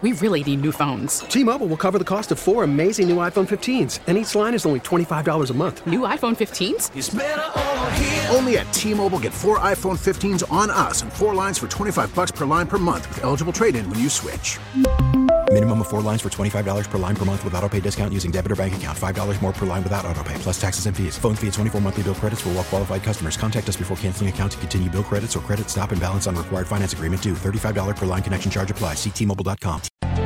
We really need new phones. T-Mobile will cover the cost of 4 amazing new iPhone 15s, and each line is only $25 a month. New iPhone 15s? It's better over here. Only at T-Mobile, get 4 iPhone 15s on us and 4 lines for $25 per line per month with eligible trade-in when you switch. Minimum of 4 lines for $25 per line per month with autopay discount using debit or bank account. $5 more per line without autopay, plus taxes and fees. Phone fee at 24 monthly bill credits for well-qualified customers. Contact us before canceling account to continue bill credits or credit stop and balance on required finance agreement due. $35 per line connection charge applies. See T-Mobile.com.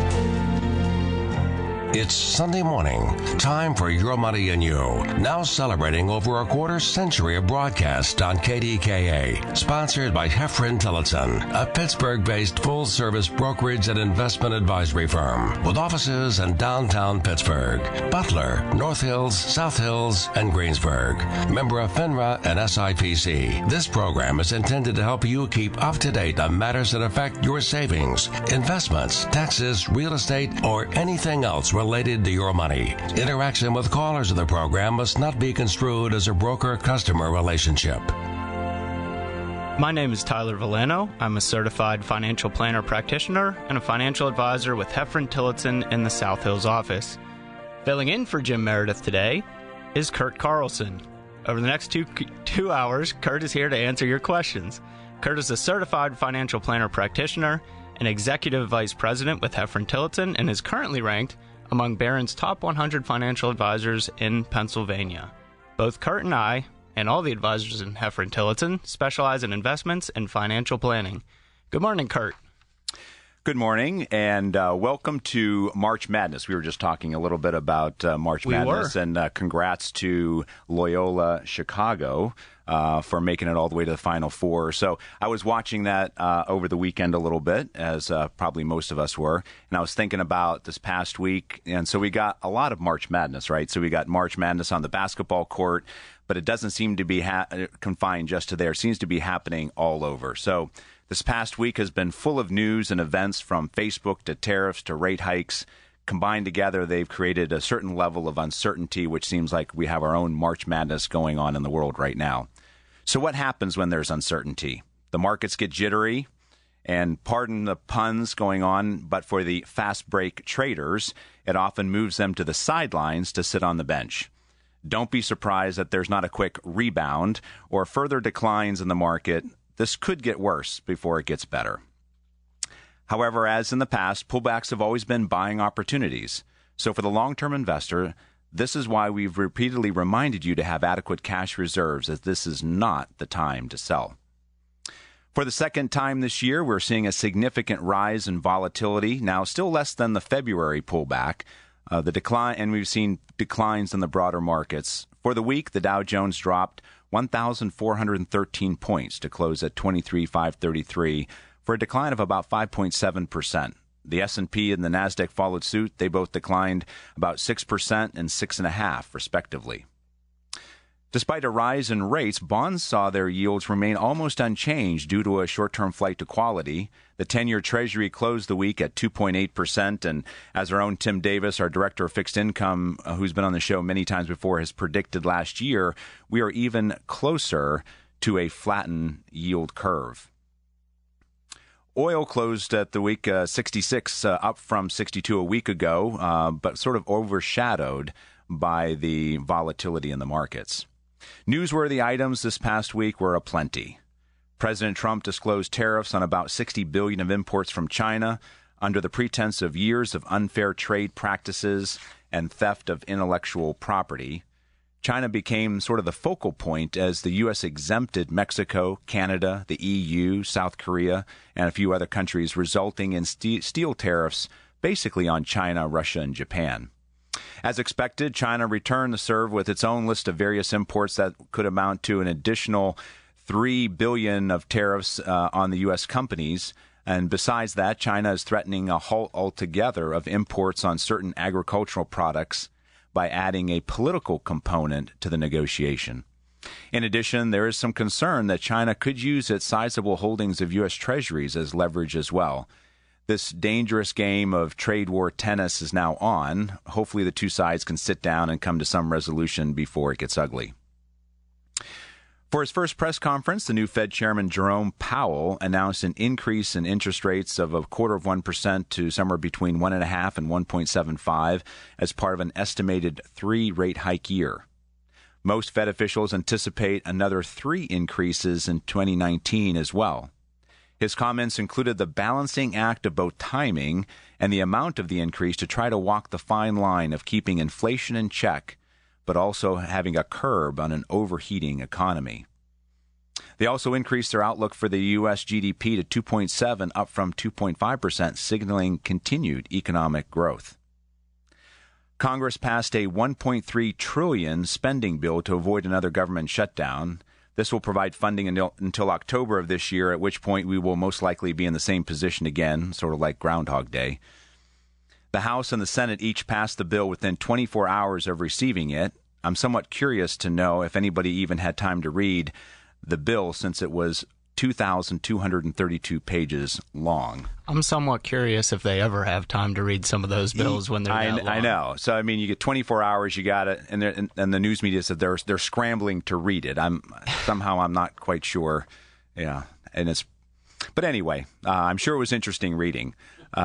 It's Sunday morning, time for Your Money and You. Now celebrating over a quarter century of broadcast on KDKA. Sponsored by Heffron Tillotson, a Pittsburgh-based full-service brokerage and investment advisory firm with offices in downtown Pittsburgh, Butler, North Hills, South Hills, and Greensburg. Member of FINRA and SIPC. This program is intended to help you keep up to date on matters that affect your savings, investments, taxes, real estate, or anything else related to your money. Interaction with callers of the program must not be construed as a broker-customer relationship. My name is Tyler Villano. I'm a certified financial planner practitioner and a financial advisor with Heffron Tillotson in the South Hills office. Filling in for Jim Meredith today is Kurt Carlson. Over the next two hours, Kurt is here to answer your questions. Kurt is a certified financial planner practitioner and executive vice president with Heffron Tillotson and is currently ranked among Barron's top 100 financial advisors in Pennsylvania. Both Kurt and I, and all the advisors in Heffron Tillotson, specialize in investments and financial planning. Good morning, Kurt. Good morning, and welcome to March Madness. We were just talking a little bit about March Madness, and congrats to Loyola Chicago for making it all the way to the Final Four. So I was watching that over the weekend a little bit, as probably most of us were, and I was thinking about this past week, and so we got a lot of March Madness, right? So we got March Madness on the basketball court, but it doesn't seem to be confined just to there. It seems to be happening all over. So this past week has been full of news and events, from Facebook to tariffs to rate hikes. Combined together, they've created a certain level of uncertainty, which seems like we have our own March Madness going on in the world right now. So what happens when there's uncertainty? The markets get jittery, and pardon the puns going on, but for the fast break traders, it often moves them to the sidelines to sit on the bench. Don't be surprised that there's not a quick rebound or further declines in the market. This could get worse before it gets better. However, as in the past, pullbacks have always been buying opportunities. So for the long-term investor, this is why we've repeatedly reminded you to have adequate cash reserves, as this is not the time to sell. For the second time this year, we're seeing a significant rise in volatility, now still less than the February pullback. The decline, and we've seen declines in the broader markets. For the week, the Dow Jones dropped 1,413 points to close at 23,533 for a decline of about 5.7%. The S&P and the Nasdaq followed suit. They both declined about 6% and 6.5%, respectively. Despite a rise in rates, bonds saw their yields remain almost unchanged due to a short-term flight to quality. The 10-year Treasury closed the week at 2.8%, and as our own Tim Davis, our director of fixed income, who's been on the show many times before, has predicted last year, we are even closer to a flattened yield curve. Oil closed at the week 66, up from 62 a week ago, but sort of overshadowed by the volatility in the markets. Newsworthy items this past week were aplenty. President Trump disclosed tariffs on about $60 billion of imports from China under the pretense of years of unfair trade practices and theft of intellectual property. China became sort of the focal point as the U.S. exempted Mexico, Canada, the EU, South Korea, and a few other countries, resulting in steel tariffs basically on China, Russia, and Japan. As expected, China returned to serve with its own list of various imports that could amount to an additional $3 billion of tariffs on the U.S. companies. And besides that, China is threatening a halt altogether of imports on certain agricultural products by adding a political component to the negotiation. In addition, there is some concern that China could use its sizable holdings of U.S. Treasuries as leverage as well. This dangerous game of trade war tennis is now on. Hopefully the two sides can sit down and come to some resolution before it gets ugly. For his first press conference, the new Fed Chairman Jerome Powell announced an increase in interest rates of 0.25% to somewhere between 1.5 and 1.75 as part of an estimated 3-rate hike year. Most Fed officials anticipate another 3 increases in 2019 as well. His comments included the balancing act of both timing and the amount of the increase to try to walk the fine line of keeping inflation in check, but also having a curb on an overheating economy. They also increased their outlook for the U.S. GDP to 2.7%, up from 2.5%, signaling continued economic growth. Congress passed a $1.3 trillion spending bill to avoid another government shutdown. This will provide funding until October of this year, at which point we will most likely be in the same position again, sort of like Groundhog Day. The House and the Senate each passed the bill within 24 hours of receiving it. I'm somewhat curious to know if anybody even had time to read the bill since it was 2,232 pages long. I'm somewhat curious if they ever have time to read some of those bills when they're that long. I know. So, I mean, you get 24 hours, you got it, and the news media said they're scrambling to read it. I'm not quite sure. Yeah, but anyway, I'm sure it was interesting reading.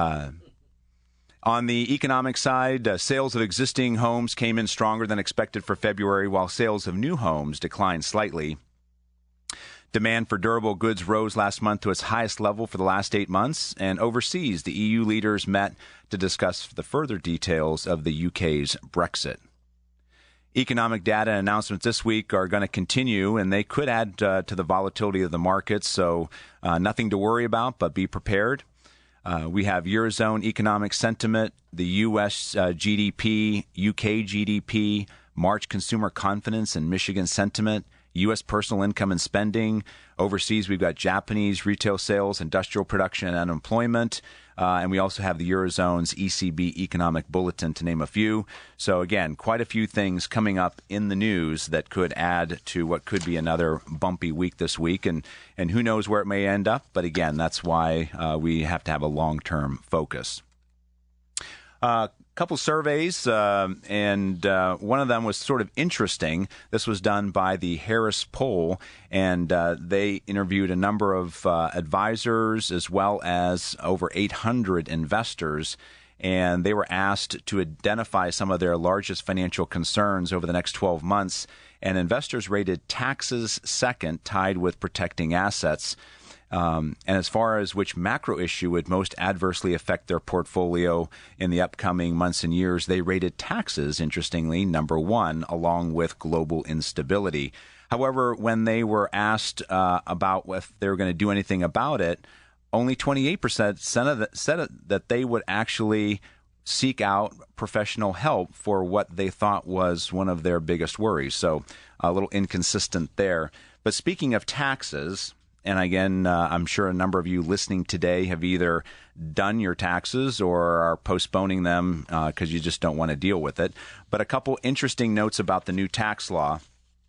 On the economic side, sales of existing homes came in stronger than expected for February, while sales of new homes declined slightly. Demand for durable goods rose last month to its highest level for the last 8 months, and overseas, the EU leaders met to discuss the further details of the UK's Brexit. Economic data announcements this week are going to continue, and they could add to the volatility of the markets, so nothing to worry about, but be prepared. We have Eurozone economic sentiment, the U.S. GDP, UK GDP, March consumer confidence and Michigan sentiment, U.S. personal income and spending. Overseas, we've got Japanese retail sales, industrial production, and unemployment. And we also have the Eurozone's ECB economic bulletin, to name a few. So, again, quite a few things coming up in the news that could add to what could be another bumpy week this week. And who knows where it may end up. But, again, that's why we have to have a long-term focus. Couple surveys, and one of them was sort of interesting. This was done by the Harris Poll, and they interviewed a number of advisors as well as over 800 investors, and they were asked to identify some of their largest financial concerns over the next 12 months, and investors rated taxes second, tied with protecting assets. And as far as which macro issue would most adversely affect their portfolio in the upcoming months and years, they rated taxes, interestingly, number one, along with global instability. However, when they were asked about if they were going to do anything about it, only 28% said that they would actually seek out professional help for what they thought was one of their biggest worries. So a little inconsistent there. But speaking of taxes, and again, I'm sure a number of you listening today have either done your taxes or are postponing them because you just don't want to deal with it. But a couple interesting notes about the new tax law.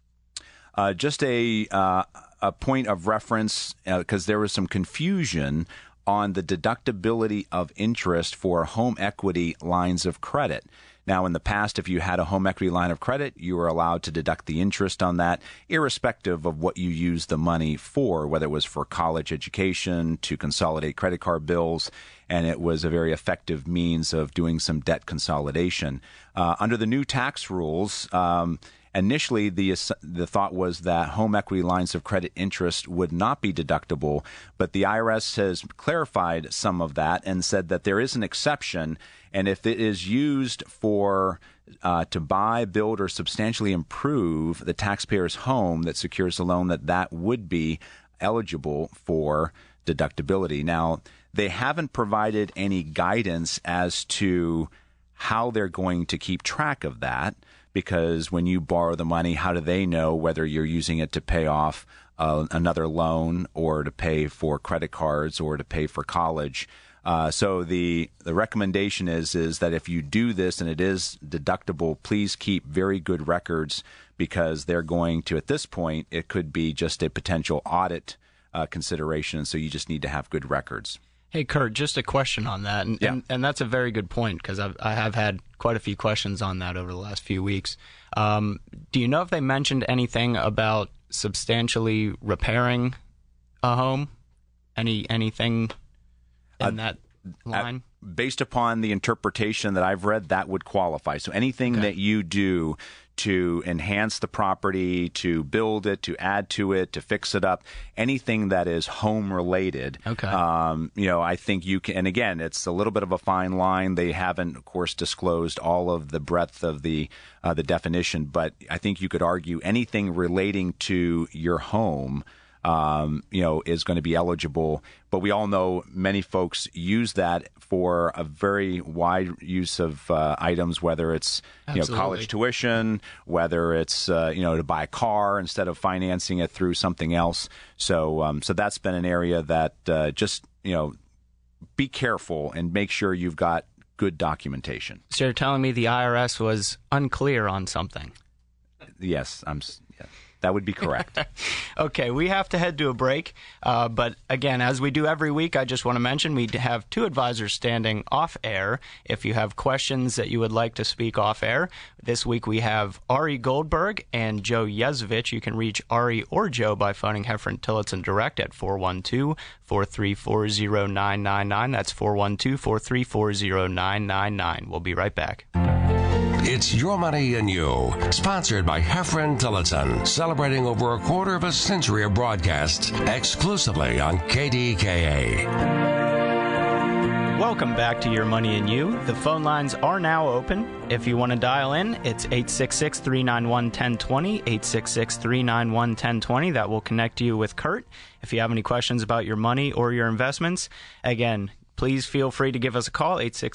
Just a point of reference, because there was some confusion on the deductibility of interest for home equity lines of credit. Now, in the past, if you had a home equity line of credit, you were allowed to deduct the interest on that, irrespective of what you used the money for, whether it was for college education, to consolidate credit card bills, and it was a very effective means of doing some debt consolidation. Under the new tax rules, initially, the thought was that home equity lines of credit interest would not be deductible, but the IRS has clarified some of that and said that there is an exception, and if it is used for to buy, build, or substantially improve the taxpayer's home that secures the loan, that would be eligible for deductibility. Now, they haven't provided any guidance as to how they're going to keep track of that, because when you borrow the money, how do they know whether you're using it to pay off another loan or to pay for credit cards or to pay for college? So the recommendation is that if you do this and it is deductible, please keep very good records, because they're going to, at this point, it could be just a potential audit consideration. So you just need to have good records. Hey, Kurt, just a question on that. And that's a very good point, because I have had quite a few questions on that over the last few weeks. Do you know if they mentioned anything about substantially repairing a home? Anything in that line? Based upon the interpretation that I've read, that would qualify. So anything that you do to enhance the property, to build it, to add to it, to fix it up, anything that is home related, I think you can. And again, it's a little bit of a fine line. They haven't, of course, disclosed all of the breadth of the definition, but I think you could argue anything relating to your home is going to be eligible. But we all know many folks use that for a very wide use of items, whether it's college tuition, whether it's to buy a car instead of financing it through something else. So that's been an area that just be careful and make sure you've got good documentation. So you're telling me the IRS was unclear on something? Yes, that would be correct. Okay, we have to head to a break. But again, as we do every week, I just want to mention we have two advisors standing off air. If you have questions that you would like to speak off air, this week we have Ari Goldberg and Joe Yezovich. You can reach Ari or Joe by phoning Heffron Tillotson direct at 412-434-0999. That's 412-434-0999. We'll be right back. It's Your Money and You, sponsored by Heffron Tillotson, celebrating over a quarter of a century of broadcasts exclusively on KDKA. Welcome back to Your Money and You. The phone lines are now open. If you want to dial in, it's 866-391-1020, 866-391-1020. That will connect you with Kurt. If you have any questions about your money or your investments, again, please feel free to give us a call,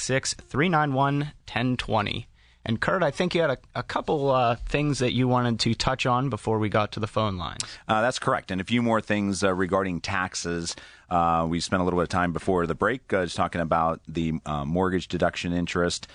866-391-1020. And Kurt, I think you had a couple things that you wanted to touch on before we got to the phone lines. That's correct. And a few more things regarding taxes. We spent a little bit of time before the break just talking about the mortgage deduction interest.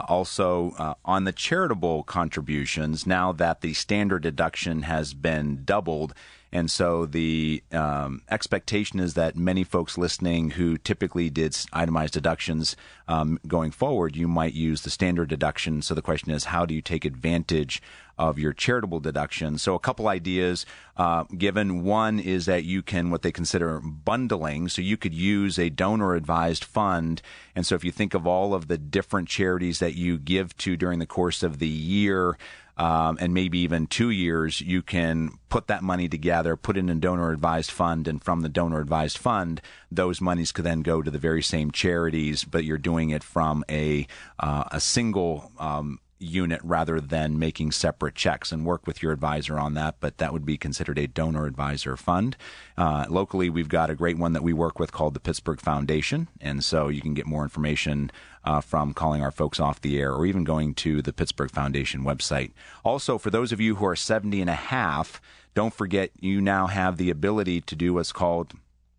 Also, on the charitable contributions, now that the standard deduction has been doubled. And so the expectation is that many folks listening who typically did itemized deductions going forward, you might use the standard deduction. So the question is, how do you take advantage of your charitable deduction? So a couple ideas given. One is that you can what they consider bundling. So you could use a donor-advised fund. And so if you think of all of the different charities that you give to during the course of the year, and maybe even 2 years, you can put that money together, put it in a donor-advised fund, and from the donor-advised fund, those monies could then go to the very same charities, but you're doing it from a single unit rather than making separate checks, and work with your advisor on that, but that would be considered a donor advisor fund. Locally, we've got a great one that we work with called the Pittsburgh Foundation, and so you can get more information from calling our folks off the air or even going to the Pittsburgh Foundation website. Also, for those of you who are 70 and a half, don't forget you now have the ability to do what's called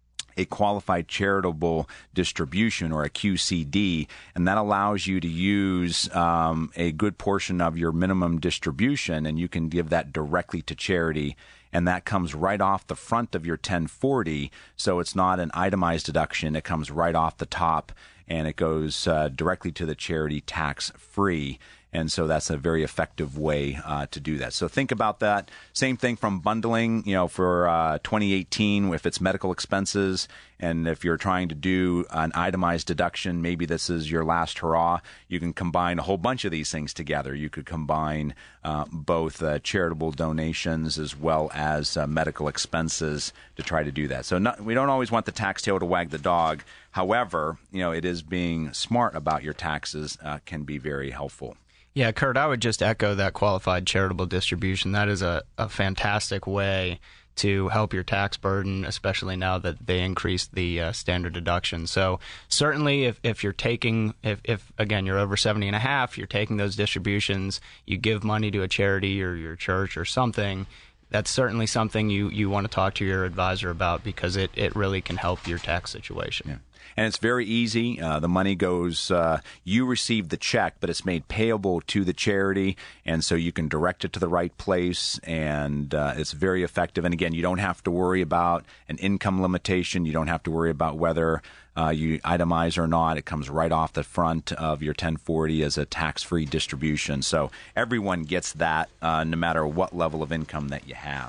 a qualified charitable distribution, or a QCD, and that allows you to use a good portion of your minimum distribution, and you can give that directly to charity, and that comes right off the front of your 1040, so it's not an itemized deduction. It comes right off the top, and it goes directly to the charity tax-free. And so that's a very effective way to do that. So think about that. Same thing from bundling, for 2018, if it's medical expenses, and if you're trying to do an itemized deduction, maybe this is your last hurrah, you can combine a whole bunch of these things together. You could combine both charitable donations as well as medical expenses to try to do that. So we don't always want the tax tail to wag the dog. However, it is being smart about your taxes can be very helpful. Yeah, Kurt, I would just echo that qualified charitable distribution. That is a fantastic way to help your tax burden, especially now that they increased the standard deduction. So certainly if you're taking, if again, you're over 70 and a half, you're taking those distributions, you give money to a charity or your church or something, that's certainly something you want to talk to your advisor about, because it really can help your tax situation. Yeah. And it's very easy. The money goes, you receive the check, but it's made payable to the charity, and so you can direct it to the right place, and it's very effective. And again, you don't have to worry about an income limitation. You don't have to worry about whether you itemize or not. It comes right off the front of your 1040 as a tax-free distribution. So everyone gets that no matter what level of income that you have.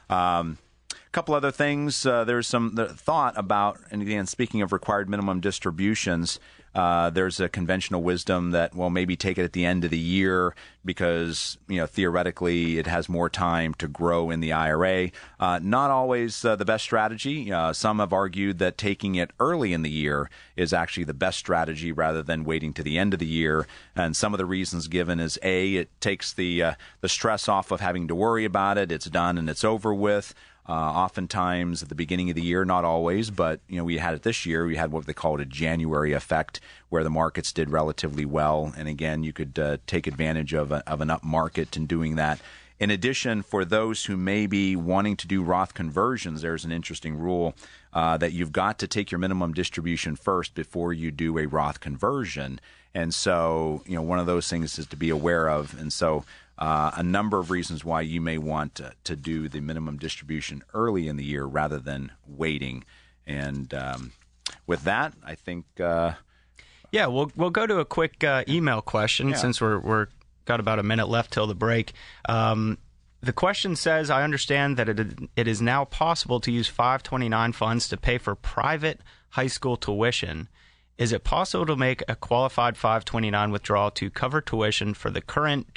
Couple other things. There's some thought about, and again, speaking of required minimum distributions, there's a conventional wisdom that, well, maybe take it at the end of the year because, theoretically it has more time to grow in the IRA. Not always the best strategy. Some have argued that taking it early in the year is actually the best strategy rather than waiting to the end of the year. And some of the reasons given is, A, it takes the stress off of having to worry about it. It's done and it's over with. Oftentimes at the beginning of the year, not always, but we had it this year. We had what they called a January effect, where the markets did relatively well, and again, you could take advantage of an up market in doing that. In addition, for those who may be wanting to do Roth conversions, there's an interesting rule that you've got to take your minimum distribution first before you do a Roth conversion, and so one of those things is to be aware of, and so. A number of reasons why you may want to do the minimum distribution early in the year rather than waiting. And with that, I think... we'll go to a quick email question since we're got about a minute left till the break. The question says, I understand that it is now possible to use 529 funds to pay for private high school tuition. Is it possible to make a qualified 529 withdrawal to cover tuition for the current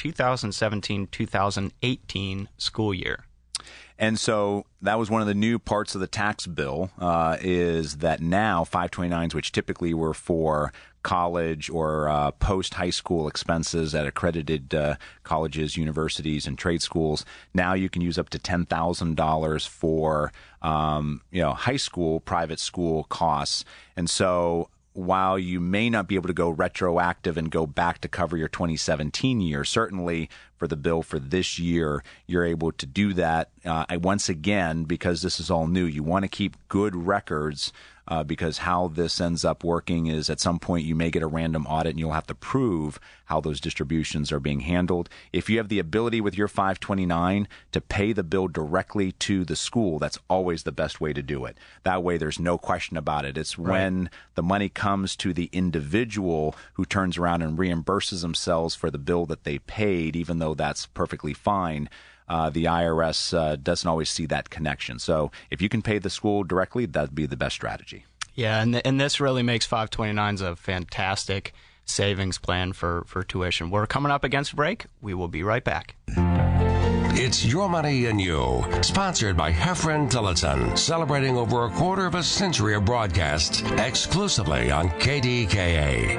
2017-2018 school year? And so that was one of the new parts of the tax bill, is that now 529s, which typically were for college or post-high school expenses at accredited colleges, universities, and trade schools, now you can use up to $10,000 for high school, private school costs. And so while you may not be able to go retroactive and go back to cover your 2017 year, certainly for the bill for this year, you're able to do that. Once again, because this is all new, you want to keep good records because how this ends up working is at some point you may get a random audit and you'll have to prove how those distributions are being handled. If you have the ability with your 529 to pay the bill directly to the school, that's always the best way to do it. That way there's no question about it. It's when the money comes to the individual who turns around and reimburses themselves for the bill that they paid, even though that's perfectly fine. The IRS doesn't always see that connection. So if you can pay the school directly, that'd be the best strategy. Yeah, and this really makes 529s a fantastic savings plan for tuition. We're coming up against a break. We will be right back. It's Your Money and You, sponsored by Heffron Tillotson, celebrating over a quarter of a century of broadcasts exclusively on KDKA.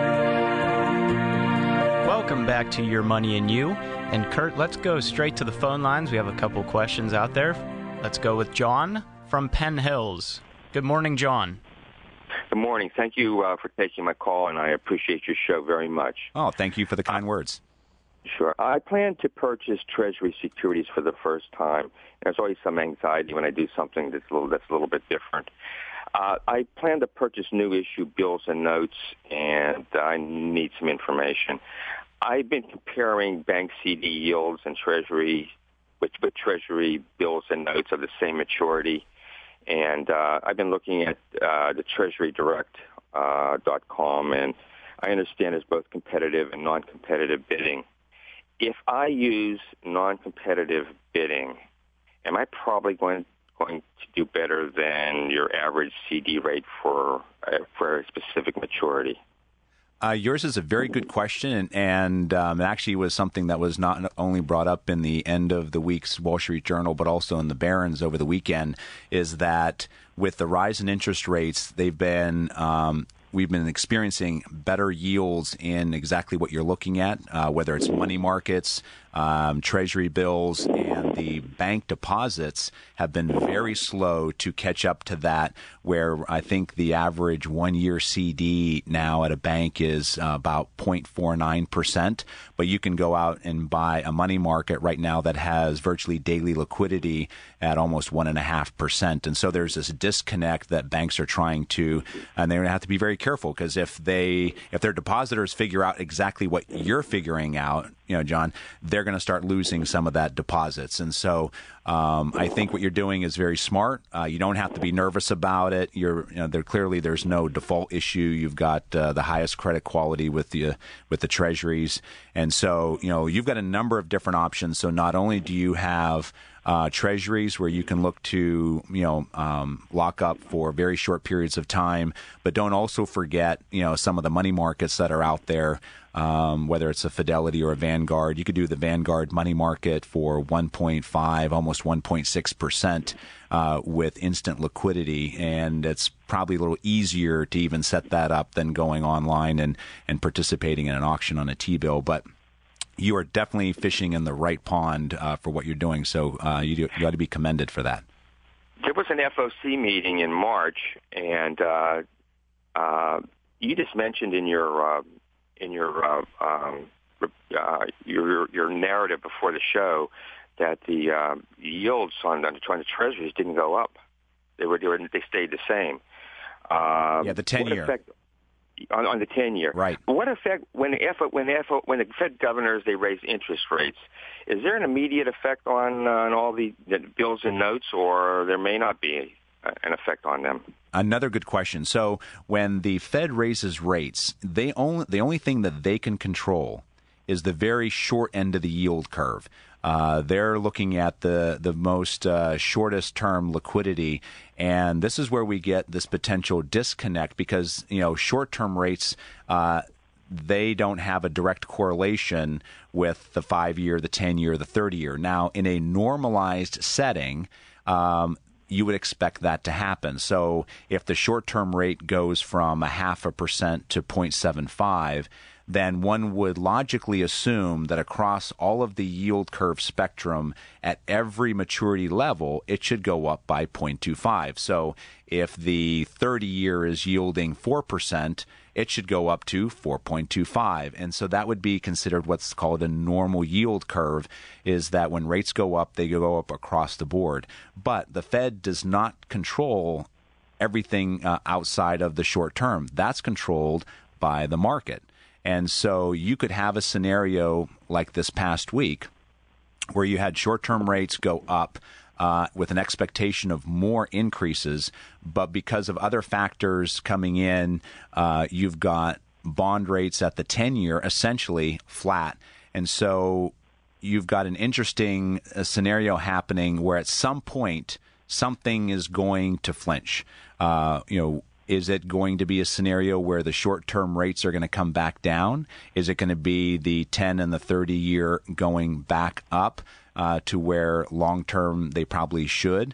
Welcome back to Your Money and You. And Kurt, let's go straight to the phone lines. We have a couple questions out there. Let's go with John from Penn Hills. Good morning, John. Good morning. Thank you for taking my call, and I appreciate your show very much. Oh, thank you for the kind words. Sure. I plan to purchase Treasury securities for the first time. There's always some anxiety when I do something that's a little bit different. I plan to purchase new issue bills and notes, and I need some information. I've been comparing bank CD yields and Treasury with Treasury bills and notes of the same maturity, and I've been looking at the TreasuryDirect.com, and I understand there's both competitive and non-competitive bidding. If I use non-competitive bidding, am I probably going to do better than your average CD rate for a specific maturity? Yours is a very good question, and it actually was something that was not only brought up in the end of the week's Wall Street Journal, but also in the Barron's over the weekend, is that with the rise in interest rates, we've been experiencing better yields in exactly what you're looking at, whether it's money markets, Treasury bills, and the bank deposits have been very slow to catch up to that, where I think the average one-year CD now at a bank is about 0.49%, but you can go out and buy a money market right now that has virtually daily liquidity at almost 1.5%. And so there's this disconnect that banks are trying to, and they're going to have to be very careful, because if their depositors figure out exactly what you're figuring out, John, they're going to start losing some of that deposits. And so I think what you're doing is very smart. You don't have to be nervous about it. There's no default issue. You've got the highest credit quality with the treasuries. And so, you've got a number of different options. So not only do you have treasuries where you can look to, lock up for very short periods of time. But don't also forget, some of the money markets that are out there, whether it's a Fidelity or a Vanguard. You could do the Vanguard money market for 1.5, almost 1.6%. With instant liquidity, and it's probably a little easier to even set that up than going online and participating in an auction on a T-bill. But you are definitely fishing in the right pond for what you're doing, so you ought to be commended for that. There was an FOC meeting in March, and you just mentioned in your narrative before the show that the yields on the treasuries didn't go up; they stayed the same. The 10-year on the 10-year. Right. What effect when the Fed governors they raise interest rates? Is there an immediate effect on all the bills and notes, or there may not be an effect on them? Another good question. So when the Fed raises rates, the only thing that they can control is the very short end of the yield curve. They're looking at the most shortest term liquidity, and this is where we get this potential disconnect because short term rates they don't have a direct correlation with the 5-year, the 10-year, the 30-year. Now, in a normalized setting, you would expect that to happen. So if the short term rate goes from 0.5% to 0.75, then one would logically assume that across all of the yield curve spectrum at every maturity level, it should go up by 0.25. So if the 30-year is yielding 4%, it should go up to 4.25. And so that would be considered what's called a normal yield curve, is that when rates go up, they go up across the board. But the Fed does not control everything outside of the short term. That's controlled by the market. And so you could have a scenario like this past week where you had short-term rates go up with an expectation of more increases, but because of other factors coming in, you've got bond rates at the 10-year essentially flat. And so you've got an interesting scenario happening where at some point something is going to flinch. Is it going to be a scenario where the short-term rates are going to come back down? Is it going to be the 10 and the 30-year going back up to where long-term they probably should?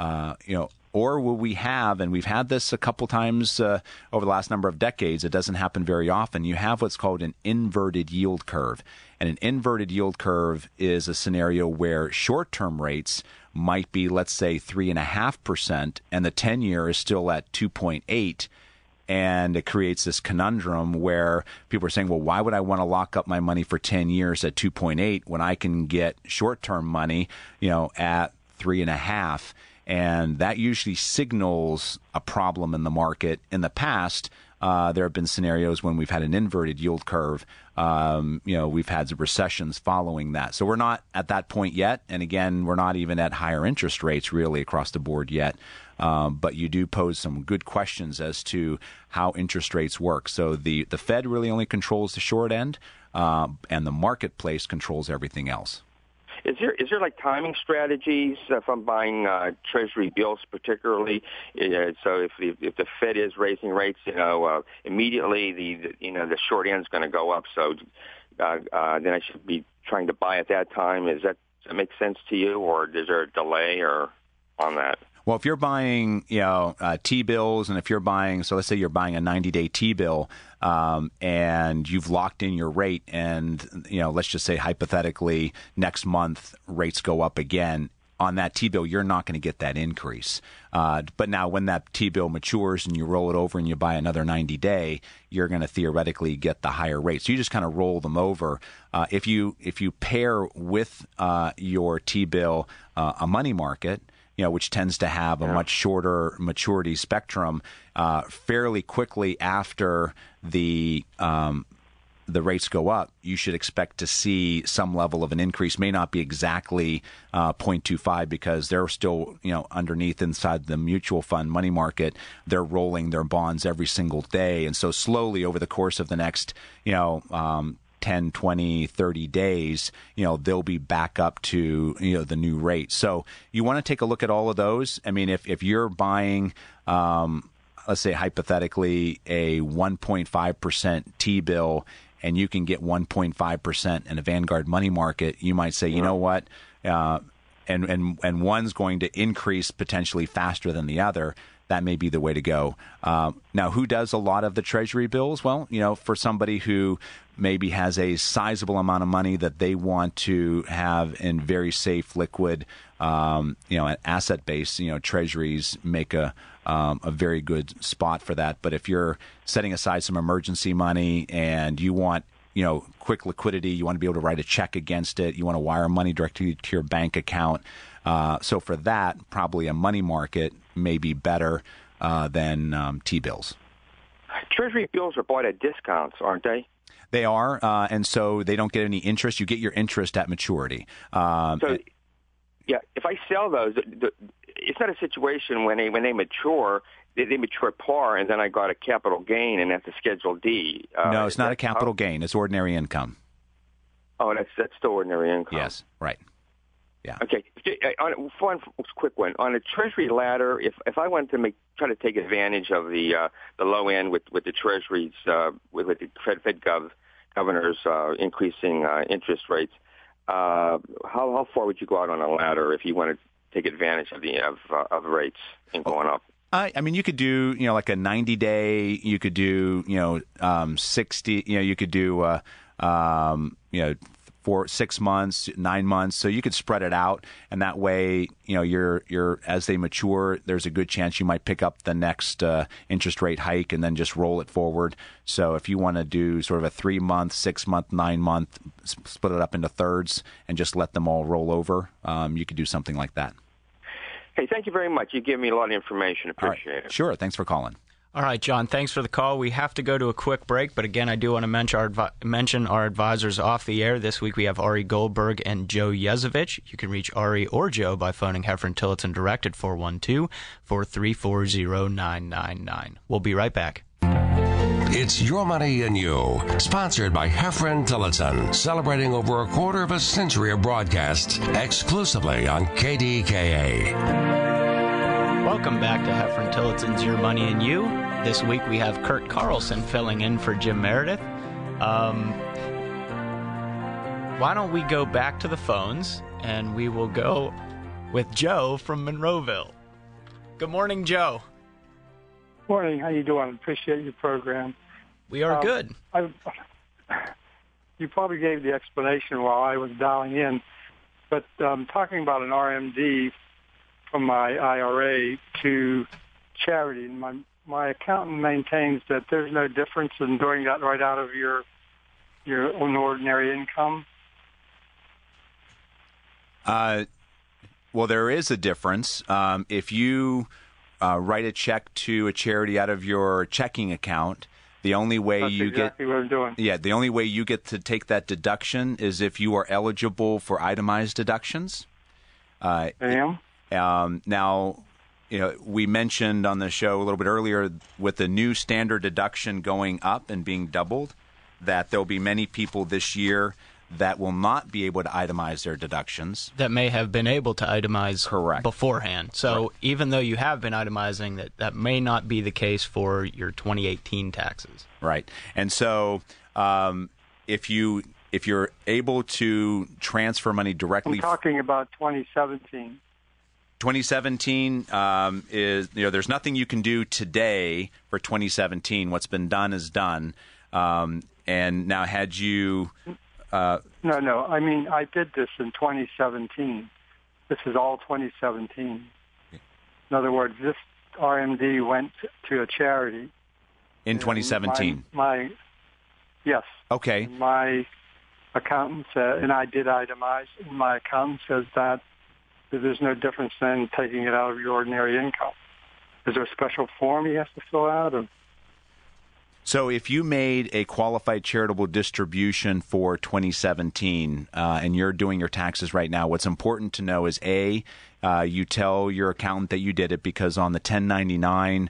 Or will we have, and we've had this a couple times over the last number of decades, it doesn't happen very often, you have what's called an inverted yield curve. And an inverted yield curve is a scenario where short-term rates might be, let's say, 3.5%, and the 10-year is still at 2.8%. And it creates this conundrum where people are saying, well, why would I want to lock up my money for 10 years at 2.8 when I can get short-term money, at 3.5%? And that usually signals a problem in the market. In the past, there have been scenarios when we've had an inverted yield curve. We've had recessions following that. So we're not at that point yet. And again, we're not even at higher interest rates really across the board yet. But you do pose some good questions as to how interest rates work. So the Fed really only controls the short end, and the marketplace controls everything else. Is there like timing strategies if I'm buying Treasury bills particularly? So if the Fed is raising rates, immediately the short end is going to go up. So then I should be trying to buy at that time. Does that make sense to you, or is there a delay or on that? Well, if you're buying, T-bills, and if you're buying, so let's say you're buying a 90-day T-bill, and you've locked in your rate, and let's just say hypothetically next month rates go up again. On that T-bill, you're not going to get that increase. But now when that T-bill matures and you roll it over and you buy another 90-day, you're going to theoretically get the higher rate. So you just kind of roll them over. If you pair with your T-bill a money market, which tends to have a much shorter maturity spectrum, fairly quickly after the rates go up, you should expect to see some level of an increase. May not be exactly 0.25 because they're still, underneath inside the mutual fund money market. They're rolling their bonds every single day. And so slowly over the course of the next, 10, 20, 30 days, they'll be back up to, the new rate. So you want to take a look at all of those. I mean, if you're buying, let's say hypothetically, a 1.5% T-bill and you can get 1.5% in a Vanguard money market, you might say, you know what, and one's going to increase potentially faster than the other. That may be the way to go. Now, who does a lot of the Treasury bills? Well, for somebody who maybe has a sizable amount of money that they want to have in very safe, liquid, an asset base, Treasuries make a very good spot for that. But if you're setting aside some emergency money and you want, quick liquidity, you want to be able to write a check against it, you want to wire money directly to your bank account. So for that, probably a money market may be better than T-bills. Treasury bills are bought at discounts, aren't they? They are, and so they don't get any interest. You get your interest at maturity. If I sell those, it's not a situation when they mature. They mature at par, and then I got a capital gain, and that's a Schedule D. No, it's not a capital gain. It's ordinary income. Oh, that's still ordinary income. Yes, right. Yeah. Okay. One quick one on a Treasury ladder. If I wanted to try to take advantage of the low end with the Treasuries with the Fed governors increasing interest rates, how far would you go out on a ladder if you wanted to take advantage of rates and going up? I mean, you could do like a 90-day. You could do 60. You could do for 6 months, 9 months, so you could spread it out, and that way, you're as they mature, there's a good chance you might pick up the next interest rate hike and then just roll it forward. So if you want to do sort of a 3-month, 6-month, 9-month, split it up into thirds and just let them all roll over, you could do something like that. Hey, thank you very much. You give me a lot of information. Appreciate it. Sure. Thanks for calling. All right, John, thanks for the call. We have to go to a quick break, but again, I do want to mention our advisors off the air. This week we have Ari Goldberg and Joe Yezovich. You can reach Ari or Joe by phoning Heffron Tillotson direct at 412-434-0999. We'll be right back. It's Your Money and You, sponsored by Heffron Tillotson, celebrating over a quarter of a century of broadcasts exclusively on KDKA. Welcome back to Heffron Tillotson's Your Money and You. This week we have Kurt Carlson filling in for Jim Meredith. Why don't we go back to the phones, and we will go with Joe from Monroeville. Good morning, Joe. Morning. How you doing? Appreciate your program. We are good. You probably gave the explanation while I was dialing in, but talking about an RMD from my IRA to charity, and my accountant maintains that there's no difference in doing that right out of your own ordinary income. Well, there is a difference. If you write a check to a charity out of your checking account, the only way That's exactly what I'm doing. Yeah, the only way you get to take that deduction is if you are eligible for itemized deductions. I am. Now, we mentioned on the show a little bit earlier with the new standard deduction going up and being doubled, that there'll be many people this year that will not be able to itemize their deductions. That may have been able to itemize Correct. Beforehand. So even though you have been itemizing, that may not be the case for your 2018 taxes. Right. And so if you're able to transfer money directly... I'm talking about 2017. 2017 is, there's nothing you can do today for 2017. What's been done is done. And now had you... No. I mean, I did this in 2017. This is all 2017. In other words, this RMD went to a charity. In 2017? Yes. Okay. My accountant said, and I did itemize, and my accountant says that there's no difference in taking it out of your ordinary income. Is there a special form he has to fill out? Or? So if you made a qualified charitable distribution for 2017 and you're doing your taxes right now, what's important to know is, A, you tell your accountant that you did it, because on the 1099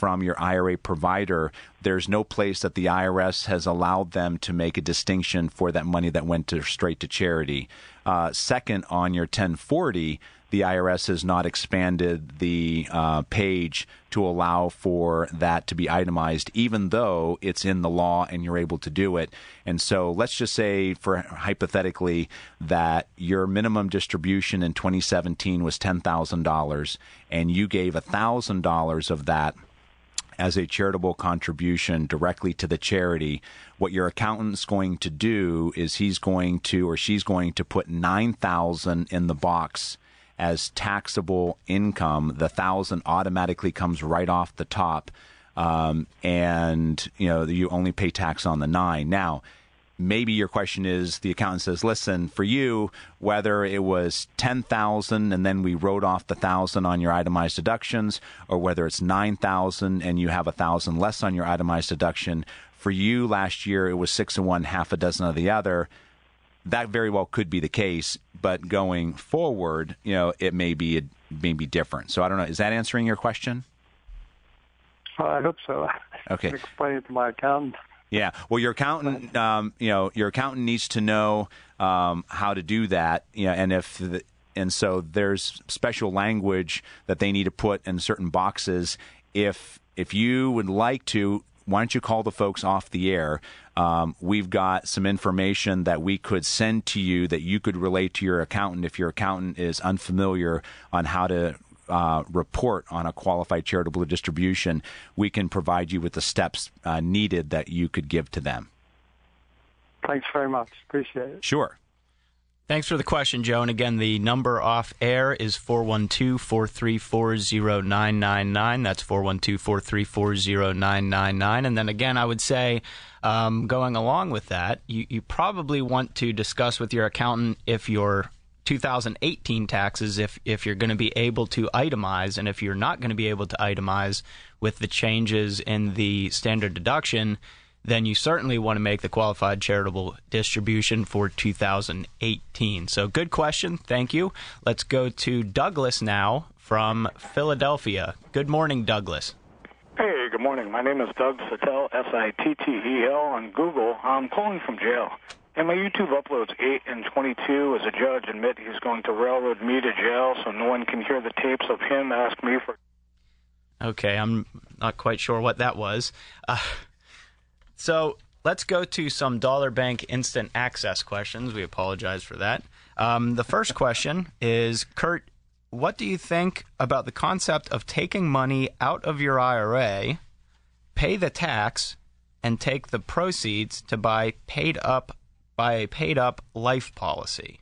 from your IRA provider, there's no place that the IRS has allowed them to make a distinction for that money that went straight to charity. Second, on your 1040, the IRS has not expanded the page to allow for that to be itemized, even though it's in the law and you're able to do it. And so let's just say, for hypothetically, that your minimum distribution in 2017 was $10,000, and you gave $1,000 of that as a charitable contribution directly to the charity. What your accountant's going to do is he's going to, or she's going to, put $9,000 in the box as taxable income. The $1,000 automatically comes right off the top, and you only pay tax on the $9,000. Now, maybe your question is, the accountant says, listen, for you, whether it was $10,000 and then we wrote off the $1,000 on your itemized deductions, or whether it's $9,000 and you have $1,000 less on your itemized deduction, for you last year it was 6 of one, half a dozen of the other. That very well could be the case, but going forward, it may be different. So I don't know. Is that answering your question? I hope so. Okay. I can explain it to my accountant. Yeah. Well, your accountant, your accountant needs to know how to do that. And so there's special language that they need to put in certain boxes. If you would like to, why don't you call the folks off the air? We've got some information that we could send to you that you could relate to your accountant if your accountant is unfamiliar on how to report on a qualified charitable distribution. We can provide you with the steps needed that you could give to them. Thanks very much. Appreciate it. Sure. Thanks for the question, Joe. And again, the number off air is 412-434-0999. That's 412-434-0999. And then again, I would say, going along with that, you probably want to discuss with your accountant if your 2018 taxes, if you're going to be able to itemize, and if you're not going to be able to itemize with the changes in the standard deduction, then you certainly want to make the qualified charitable distribution for 2018. So good question. Thank you. Let's go to Douglas now from Philadelphia. Good morning, Douglas. Hey, good morning. My name is Doug Sittel, Sittel on Google. I'm calling from jail. In my YouTube uploads 8 and 22, as a judge admit he's going to railroad me to jail so no one can hear the tapes of him ask me for... Okay, I'm not quite sure what that was. So let's go to some Dollar Bank instant access questions. We apologize for that. The first question is, Kurt, what do you think about the concept of taking money out of your IRA, pay the tax, and take the proceeds to buy a paid-up life policy?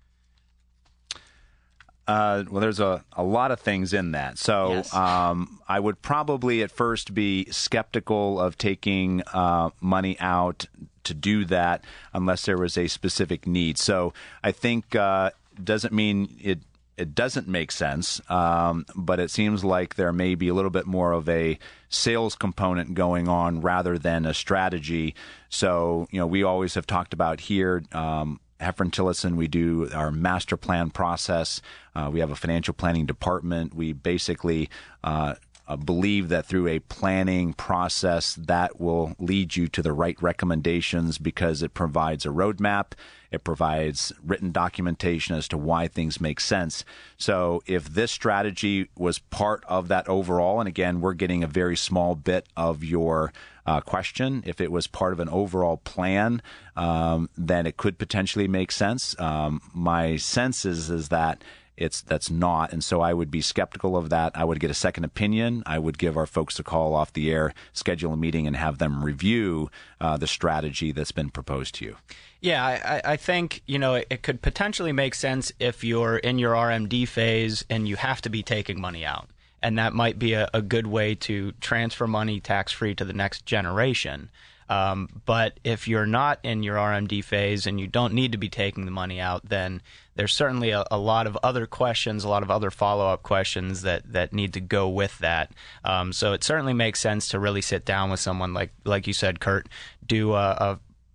Well, there's a lot of things in that. So yes. I would probably at first be skeptical of taking money out to do that unless there was a specific need. So I think doesn't mean it doesn't make sense, but it seems like there may be a little bit more of a sales component going on rather than a strategy. So, we always have talked about here, Heffron Tillotson, we do our master plan process. We have a financial planning department. We basically believe that through a planning process that will lead you to the right recommendations because it provides a roadmap. It provides written documentation as to why things make sense. So if this strategy was part of that overall, and again, we're getting a very small bit of your question, if it was part of an overall plan, then it could potentially make sense. My sense is that that's not, and so I would be skeptical of that. I would get a second opinion. I would give our folks a call off the air, schedule a meeting, and have them review the strategy that's been proposed to you. Yeah, I think, it could potentially make sense if you're in your RMD phase and you have to be taking money out. And that might be a good way to transfer money tax-free to the next generation. But if you're not in your RMD phase and you don't need to be taking the money out, then there's certainly a lot of other questions, a lot of other follow-up questions that need to go with that. So it certainly makes sense to really sit down with someone like you said, Kurt, do a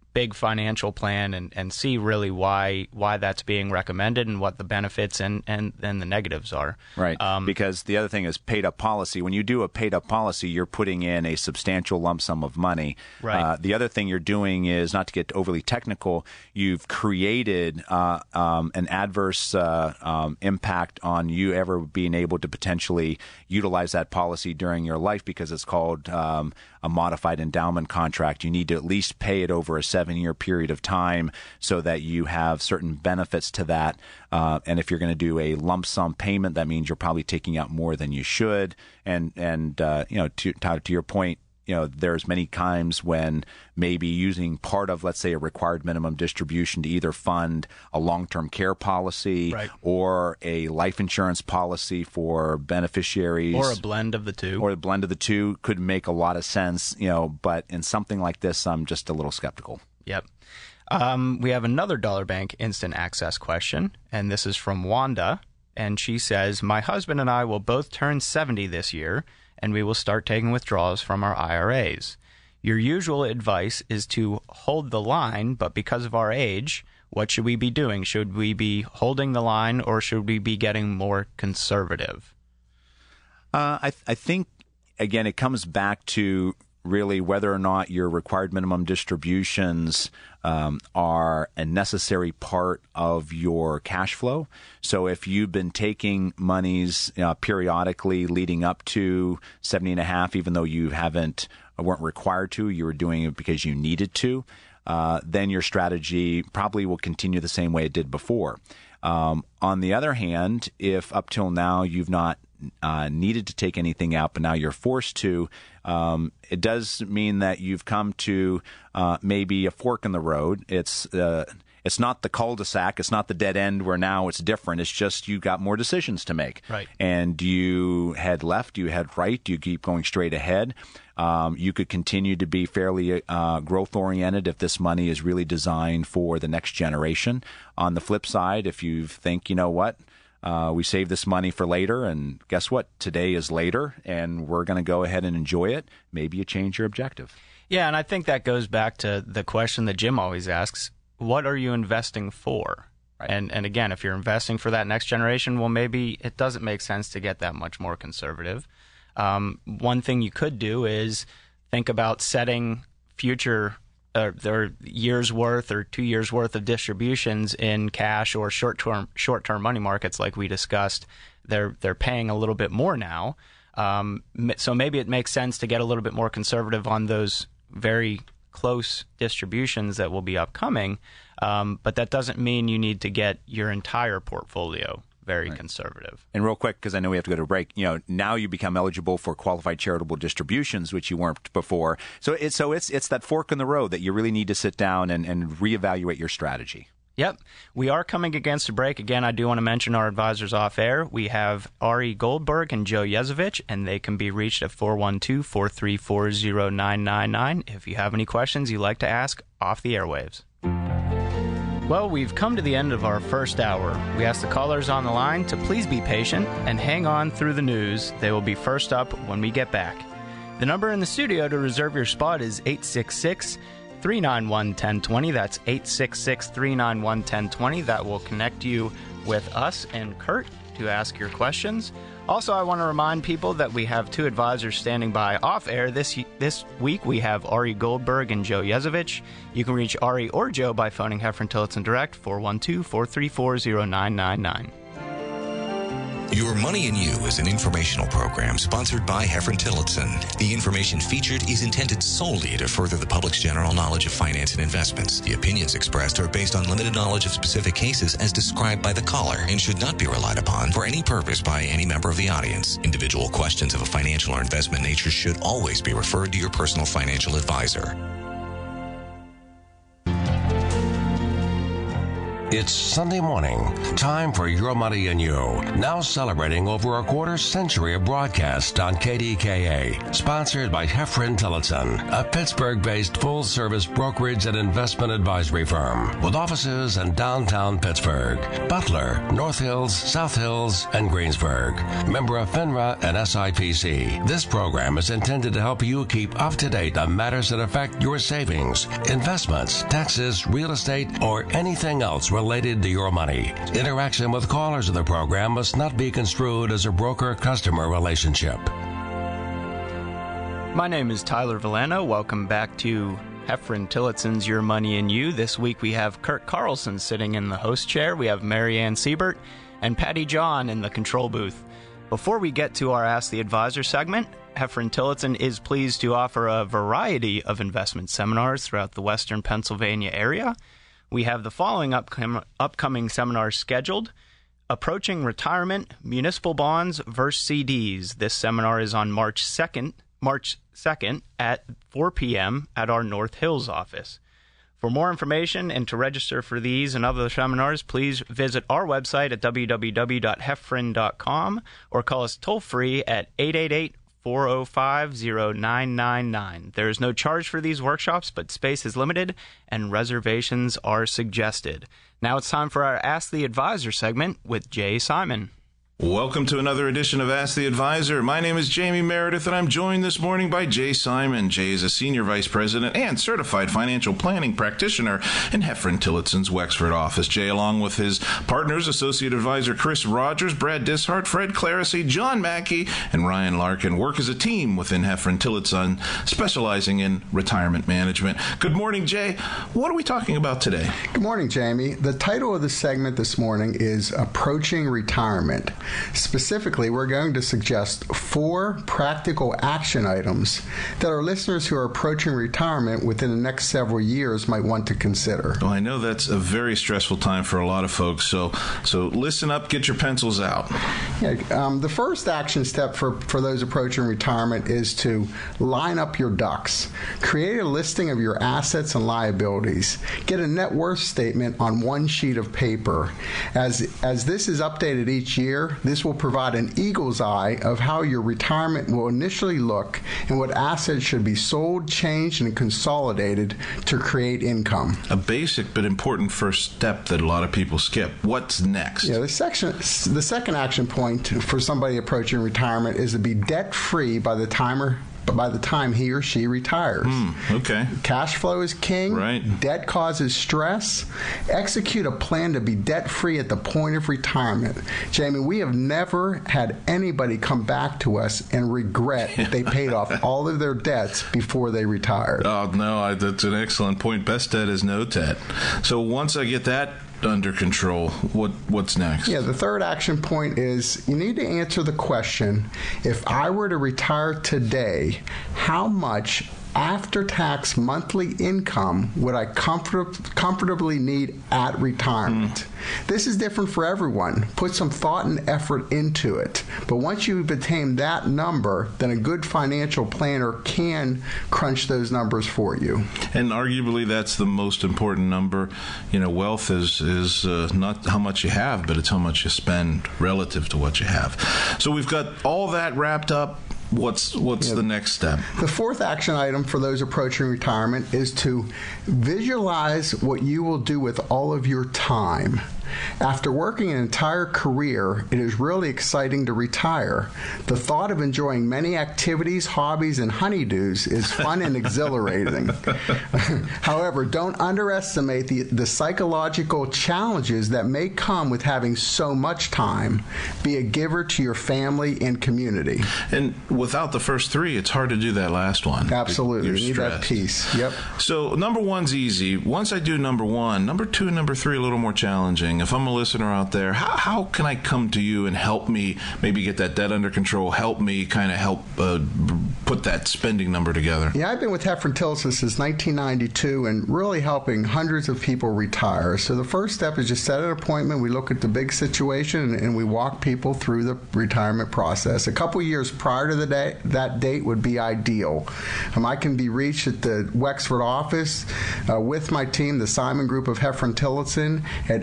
big financial plan and see really why that's being recommended and what the benefits and the negatives are. Right. Because the other thing is paid up policy. When you do a paid up policy, you're putting in a substantial lump sum of money. Right. The other thing you're doing is, not to get overly technical, you've created an adverse impact on you ever being able to potentially utilize that policy during your life, because it's called a modified endowment contract. You need to at least pay it over a 7-year period of time so that you have certain benefits to that. And if you're going to do a lump sum payment, that means you're probably taking out more than you should. And to your point, there's many times when maybe using part of, let's say, a required minimum distribution to either fund a long-term care policy or a life insurance policy for beneficiaries. Or a blend of the two. Could make a lot of sense, but in something like this, I'm just a little skeptical. Yep. We have another Dollar Bank Instant Access question, and this is from Wanda, and she says, my husband and I will both turn 70 this year, and we will start taking withdrawals from our IRAs. Your usual advice is to hold the line, but because of our age, what should we be doing? Should we be holding the line, or should we be getting more conservative? I think, again, it comes back to really whether or not your required minimum distributions are a necessary part of your cash flow. So if you've been taking monies periodically leading up to 70 and a half, even though you weren't required to, you were doing it because you needed to, then your strategy probably will continue the same way it did before. On the other hand, if up till now you've not needed to take anything out, but now you're forced to, it does mean that you've come to maybe a fork in the road. It's not the cul-de-sac. It's not the dead end where now it's different. It's just you got more decisions to make. Right. And do you head left? Do you head right? Do you keep going straight ahead? You could continue to be fairly growth-oriented if this money is really designed for the next generation. On the flip side, if you think, we save this money for later, and guess what? Today is later, and we're going to go ahead and enjoy it. Maybe you change your objective. Yeah, and I think that goes back to the question that Jim always asks, what are you investing for? Right. And again, if you're investing for that next generation, well, maybe it doesn't make sense to get that much more conservative. One thing you could do is think about setting future their year's worth or 2 years worth of distributions in cash or short-term money markets, like we discussed. They're paying a little bit more now, so maybe it makes sense to get a little bit more conservative on those very close distributions that will be upcoming. But that doesn't mean you need to get your entire portfolio very conservative. And real quick, because I know we have to go to a break, now you become eligible for qualified charitable distributions, which you weren't before. So it's that fork in the road that you really need to sit down and reevaluate your strategy. Yep. We are coming against a break. Again, I do want to mention our advisors off air. We have Ari Goldberg and Joe Yezovich, and they can be reached at 412-434-0999 if you have any questions you'd like to ask off the airwaves. Well, we've come to the end of our first hour. We ask the callers on the line to please be patient and hang on through the news. They will be first up when we get back. The number in the studio to reserve your spot is 866-391-1020. That's 866-391-1020. That will connect you with us and Kurt to ask your questions. Also, I want to remind people that we have two advisors standing by off air. This week, we have Ari Goldberg and Joe Yezovich. You can reach Ari or Joe by phoning Heffron Tillotson Direct, 412-434-0999. Your Money and You is an informational program sponsored by Heffron Tillotson. The information featured is intended solely to further the public's general knowledge of finance and investments. The opinions expressed are based on limited knowledge of specific cases as described by the caller and should not be relied upon for any purpose by any member of the audience. Individual questions of a financial or investment nature should always be referred to your personal financial advisor. It's Sunday morning. Time for Your Money and You. Now celebrating over a quarter century of broadcast on KDKA. Sponsored by Heffron Tillotson, a Pittsburgh-based full-service brokerage and investment advisory firm with offices in downtown Pittsburgh, Butler, North Hills, South Hills, and Greensburg. Member of FINRA and SIPC. This program is intended to help you keep up to date on matters that affect your savings, investments, taxes, real estate, or anything else related to your money. Interaction with callers of the program must not be construed as a broker-customer relationship. My name is Tyler Villano. Welcome back to Heffron Tillotson's Your Money and You. This week we have Kurt Carlson sitting in the host chair. We have Marianne Siebert and Patty John in the control booth. Before we get to our Ask the Advisor segment, Heffron Tillotson is pleased to offer a variety of investment seminars throughout the western Pennsylvania area. We have the following upcoming seminars scheduled. Approaching Retirement, Municipal Bonds versus CDs. This seminar is on March 2nd at 4 p.m. at our North Hills office. For more information and to register for these and other seminars, please visit our website at www.heffron.com or call us toll-free at 888-405-0999. There is no charge for these workshops, but space is limited and reservations are suggested. Now it's time for our Ask the Advisor segment with Jay Simon. Welcome to another edition of Ask the Advisor. My name is Jamie Meredith, and I'm joined this morning by Jay Simon. Jay is a Senior Vice President and Certified Financial Planning Practitioner in Heffron Tillotson's Wexford office. Jay, along with his partners, Associate Advisor Chris Rogers, Brad Dishart, Fred Claracy, John Mackey, and Ryan Larkin, work as a team within Heffron Tillotson, specializing in retirement management. Good morning, Jay. What are we talking about today? Good morning, Jamie. The title of the segment this morning is Approaching Retirement. Specifically, we're going to suggest 4 practical action items that our listeners who are approaching retirement within the next several years might want to consider. Well, I know that's a very stressful time for a lot of folks, so listen up, get your pencils out. Yeah, the first action step for those approaching retirement is to line up your ducks. Create a listing of your assets and liabilities. Get a net worth statement on one sheet of paper. As this is updated each year, this will provide an eagle's eye of how your retirement will initially look and what assets should be sold, changed, and consolidated to create income. A basic but important first step that a lot of people skip. What's next? Yeah, the second action point for somebody approaching retirement is to be debt-free by the time he or she retires. Okay. Cash flow is king. Right. Debt causes stress. Execute a plan to be debt-free at the point of retirement. Jamie, we have never had anybody come back to us and regret that they paid off all of their debts before they retired. Oh, no, that's an excellent point. Best debt is no debt. So once I get that under control, what's next? Yeah, the third action point is you need to answer the question, if I were to retire today, how much after-tax monthly income would I comfortably need at retirement? This is different for everyone. Put some thought and effort into it. But once you've attained that number, then a good financial planner can crunch those numbers for you. And arguably that's the most important number. You know, wealth is not how much you have, but it's how much you spend relative to what you have. So we've got all that wrapped up. What's the next step? The fourth action item for those approaching retirement is to visualize what you will do with all of your time. After working an entire career, it is really exciting to retire. The thought of enjoying many activities, hobbies, and honeydews is fun and exhilarating. However, don't underestimate the psychological challenges that may come with having so much time. Be a giver to your family and community. And without the first 3, it's hard to do that last one. Absolutely. You're you need stressed. that piece. Yep. So number 1's easy. Once I do number 1, number 2 and number 3 a little more challenging. If I'm a listener out there, how can I come to you and help me maybe get that debt under control, help me kind of help put that spending number together? Yeah, I've been with Heffron Tillotson since 1992 and really helping hundreds of people retire. So the first step is just set an appointment. We look at the big situation and we walk people through the retirement process. A couple years prior to that date would be ideal. I can be reached at the Wexford office with my team, the Simon Group of Heffron Tillotson, at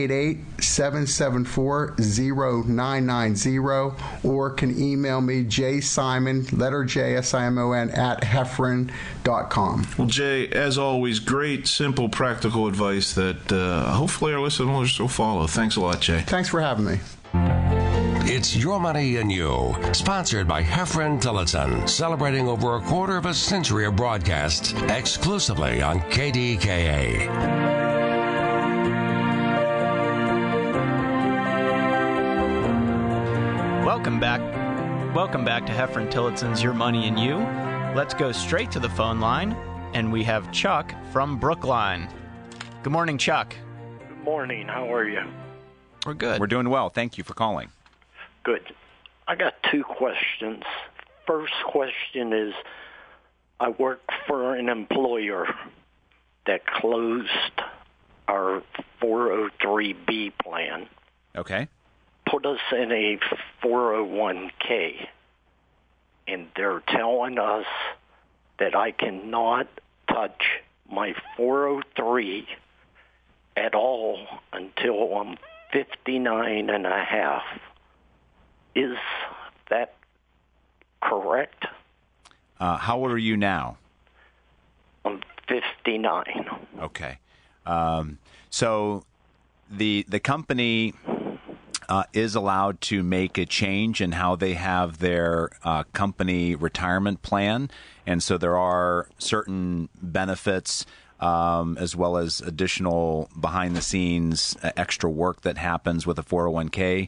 888-774-0990, or can email me, jsimon, letter J, S-I-M-O-N, at heffron.com. Well, Jay, as always, great, simple, practical advice that hopefully our listeners will follow. Thanks a lot, Jay. Thanks for having me. It's Your Money and You, sponsored by Heffron Tillotson, celebrating over a quarter of a century of broadcasts exclusively on KDKA. Welcome back to Heffron Tillotson's Your Money and You. Let's go straight to the phone line, and we have Chuck from Brookline. Good morning, Chuck. Good morning. How are you? We're good. We're doing well. Thank you for calling. Good. I got two questions. First question is, I work for an employer that closed our 403B plan. Okay. Put us in a 401K. And they're telling us that I cannot touch my 403 at all until I'm 59 and a half. Is that correct? How old are you now? I'm 59. Okay. So the company is allowed to make a change in how they have their company retirement plan. And so there are certain benefits as well as additional behind-the-scenes extra work that happens with a 401k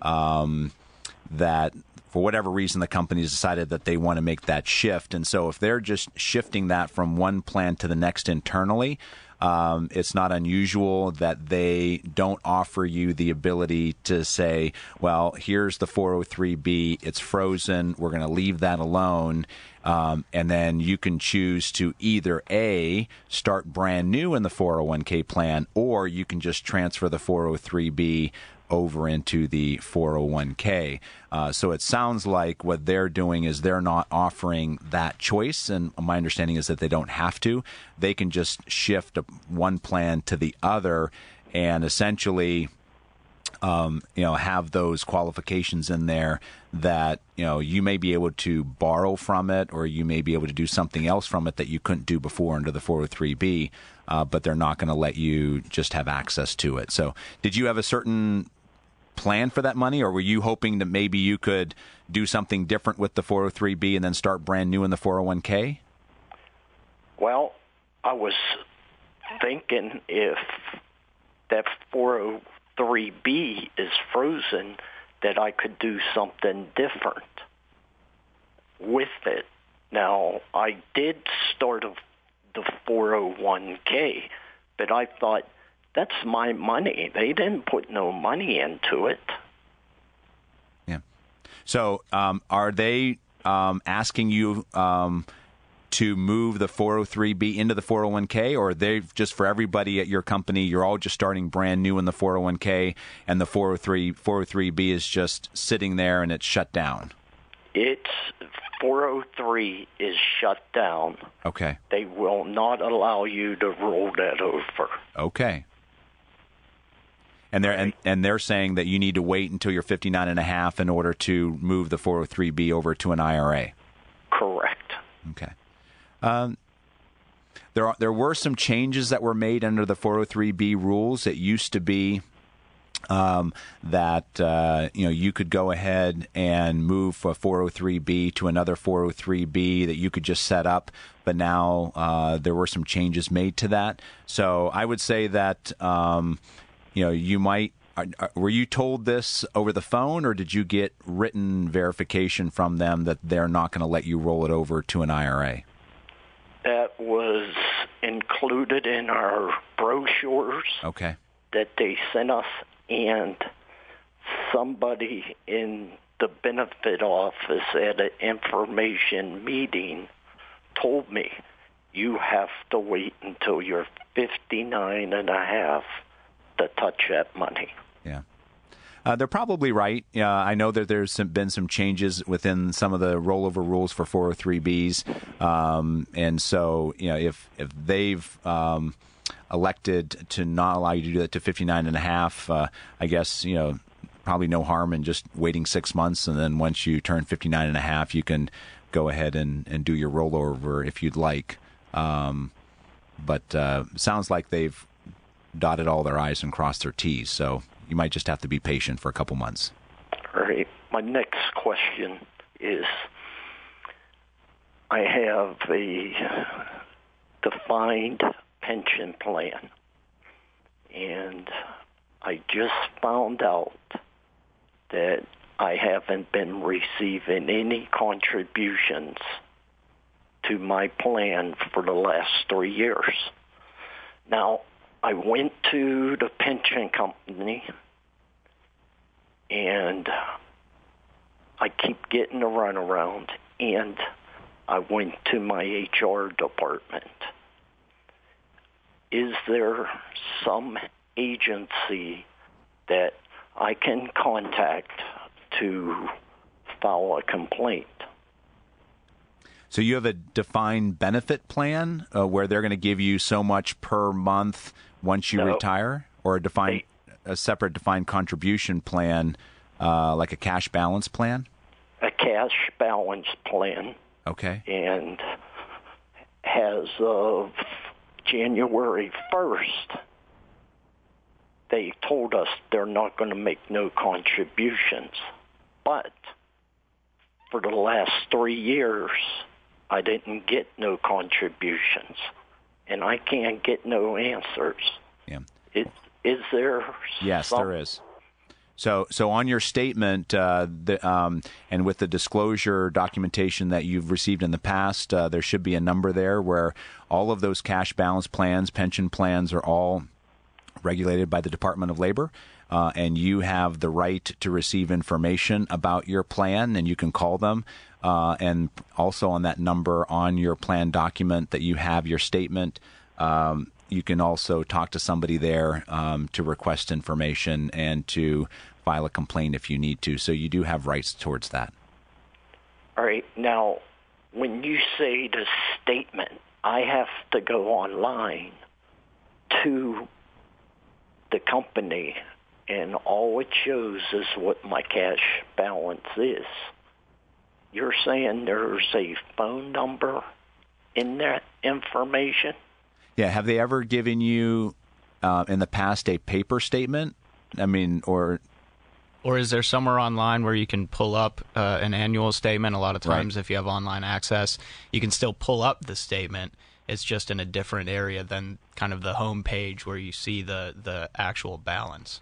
that for whatever reason the company's decided that they want to make that shift. And so if they're just shifting that from one plan to the next internally, it's not unusual that they don't offer you the ability to say, well, here's the 403B, it's frozen, we're going to leave that alone. And then you can choose to either A, start brand new in the 401k plan, or you can just transfer the 403B over into the 401k. So it sounds like what they're doing is they're not offering that choice, and my understanding is that they don't have to. They can just shift one plan to the other and essentially have those qualifications in there that, you may be able to borrow from it, or you may be able to do something else from it that you couldn't do before under the 403B, but they're not going to let you just have access to it. So did you have a certain plan for that money, or were you hoping that maybe you could do something different with the 403B and then start brand new in the 401k? Well, I was thinking if that 403B is frozen, that I could do something different with it. Now, I did start the 401k, but I thought, that's my money. They didn't put no money into it. Yeah. So are they asking you to move the 403B into the 401k, or are they just for everybody at your company, you're all just starting brand new in the 401k, and the 403B is just sitting there and it's shut down? It's 403 is shut down. Okay. They will not allow you to roll that over. Okay. And they're saying that you need to wait until you're 59 and a half in order to move the 403B over to an IRA. Correct. Okay. There were some changes that were made under the 403B rules. It used to be that you could go ahead and move a 403B to another 403B that you could just set up, but now there were some changes made to that. So I would say that you might. Were you told this over the phone, or did you get written verification from them that they're not going to let you roll it over to an IRA? That was included in our brochures. Okay. That they sent us, and somebody in the benefit office at an information meeting told me, you have to wait until you're 59 and a half to touch that money. Yeah. They're probably right. I know that there's been some changes within some of the rollover rules for 403Bs. And so, if they've elected to not allow you to do that to 59 and a half, I guess, probably no harm in just waiting 6 months. And then once you turn 59 and a half, you can go ahead and do your rollover if you'd like. But sounds like they've dotted all their I's and crossed their T's. So you might just have to be patient for a couple months. All right. My next question is, I have a defined pension plan, and I just found out that I haven't been receiving any contributions to my plan for the last 3 years. Now, I went to the pension company, and I keep getting the runaround, and I went to my HR department. Is there some agency that I can contact to file a complaint? So you have a defined benefit plan where they're going to give you so much per month once you retire, or a separate defined contribution plan, like a cash balance plan? A cash balance plan. Okay. And as of January 1st, they told us they're not going to make no contributions. But for the last 3 years, I didn't get no contributions, and I can't get no answers. Yeah. Is there? Yes, there is. So on your statement, and with the disclosure documentation that you've received in the past, there should be a number there where all of those cash balance plans, pension plans, are all regulated by the Department of Labor. And you have the right to receive information about your plan, and you can call them. And also on that number on your plan document that you have your statement, you can also talk to somebody there to request information and to file a complaint if you need to. So you do have rights towards that. All right. Now, when you say the statement, I have to go online to the company, and all it shows is what my cash balance is. You're saying there's a phone number in that information? Yeah. Have they ever given you in the past a paper statement? I mean, or is there somewhere online where you can pull up an annual statement? A lot of times, if you have online access, you can still pull up the statement. It's just in a different area than kind of the home page where you see the actual balance.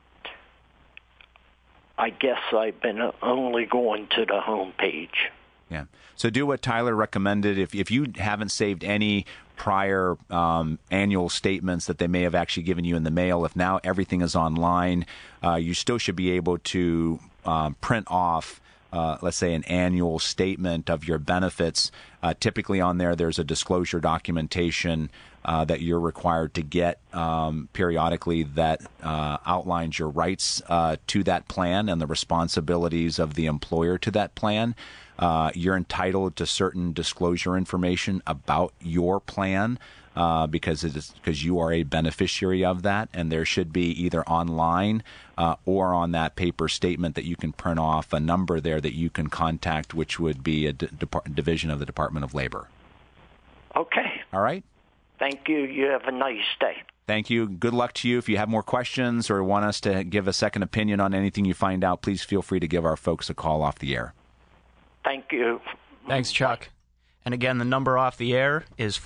I guess I've been only going to the home page. Yeah. So do what Tyler recommended. If you haven't saved any prior annual statements that they may have actually given you in the mail, if now everything is online, you still should be able to print off, let's say, an annual statement of your benefits. Typically on there's a disclosure documentation that you're required to get periodically that outlines your rights to that plan and the responsibilities of the employer to that plan. You're entitled to certain disclosure information about your plan because you are a beneficiary of that, and there should be either online or on that paper statement that you can print off a number there that you can contact, which would be a division of the Department of Labor. Okay. All right. Thank you. You have a nice day. Thank you. Good luck to you. If you have more questions or want us to give a second opinion on anything you find out, please feel free to give our folks a call off the air. Thank you. Thanks, Chuck. And again, the number off the air is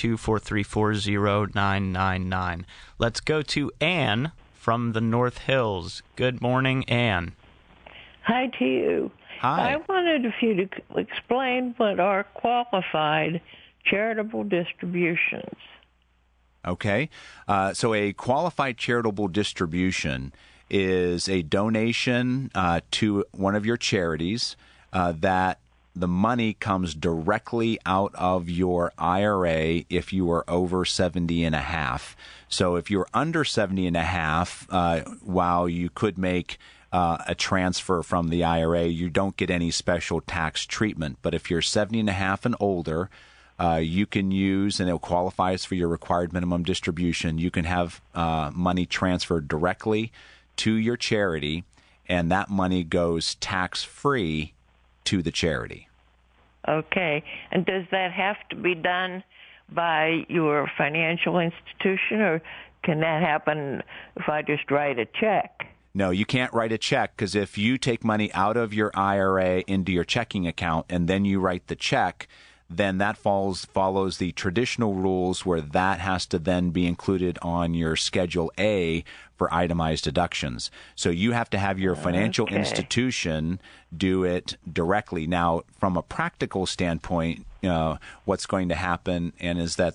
412-434-0999. Let's go to Ann from the North Hills. Good morning, Ann. Hi to you. Hi. I wanted you to explain what are qualified charitable distributions. Okay. So a qualified charitable distribution is a donation to one of your charities that the money comes directly out of your IRA if you are over 70 and a half. So if you're under 70 and a half, while you could make a transfer from the IRA, you don't get any special tax treatment. But if you're 70 and a half and older, you can use, and it qualifies for your required minimum distribution, you can have money transferred directly to your charity, and that money goes tax-free to the charity. Okay. And does that have to be done by your financial institution, or can that happen if I just write a check? No, you can't write a check, because if you take money out of your IRA into your checking account and then you write the check, then that follows the traditional rules where that has to then be included on your Schedule A for itemized deductions. So you have to have your financial institution do it directly. Now, from a practical standpoint, what's going to happen is that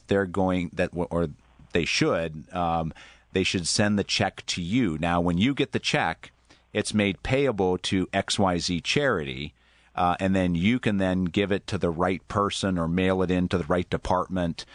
they should send the check to you. Now, when you get the check, it's made payable to XYZ charity. And then you can then give it to the right person or mail it into the right department.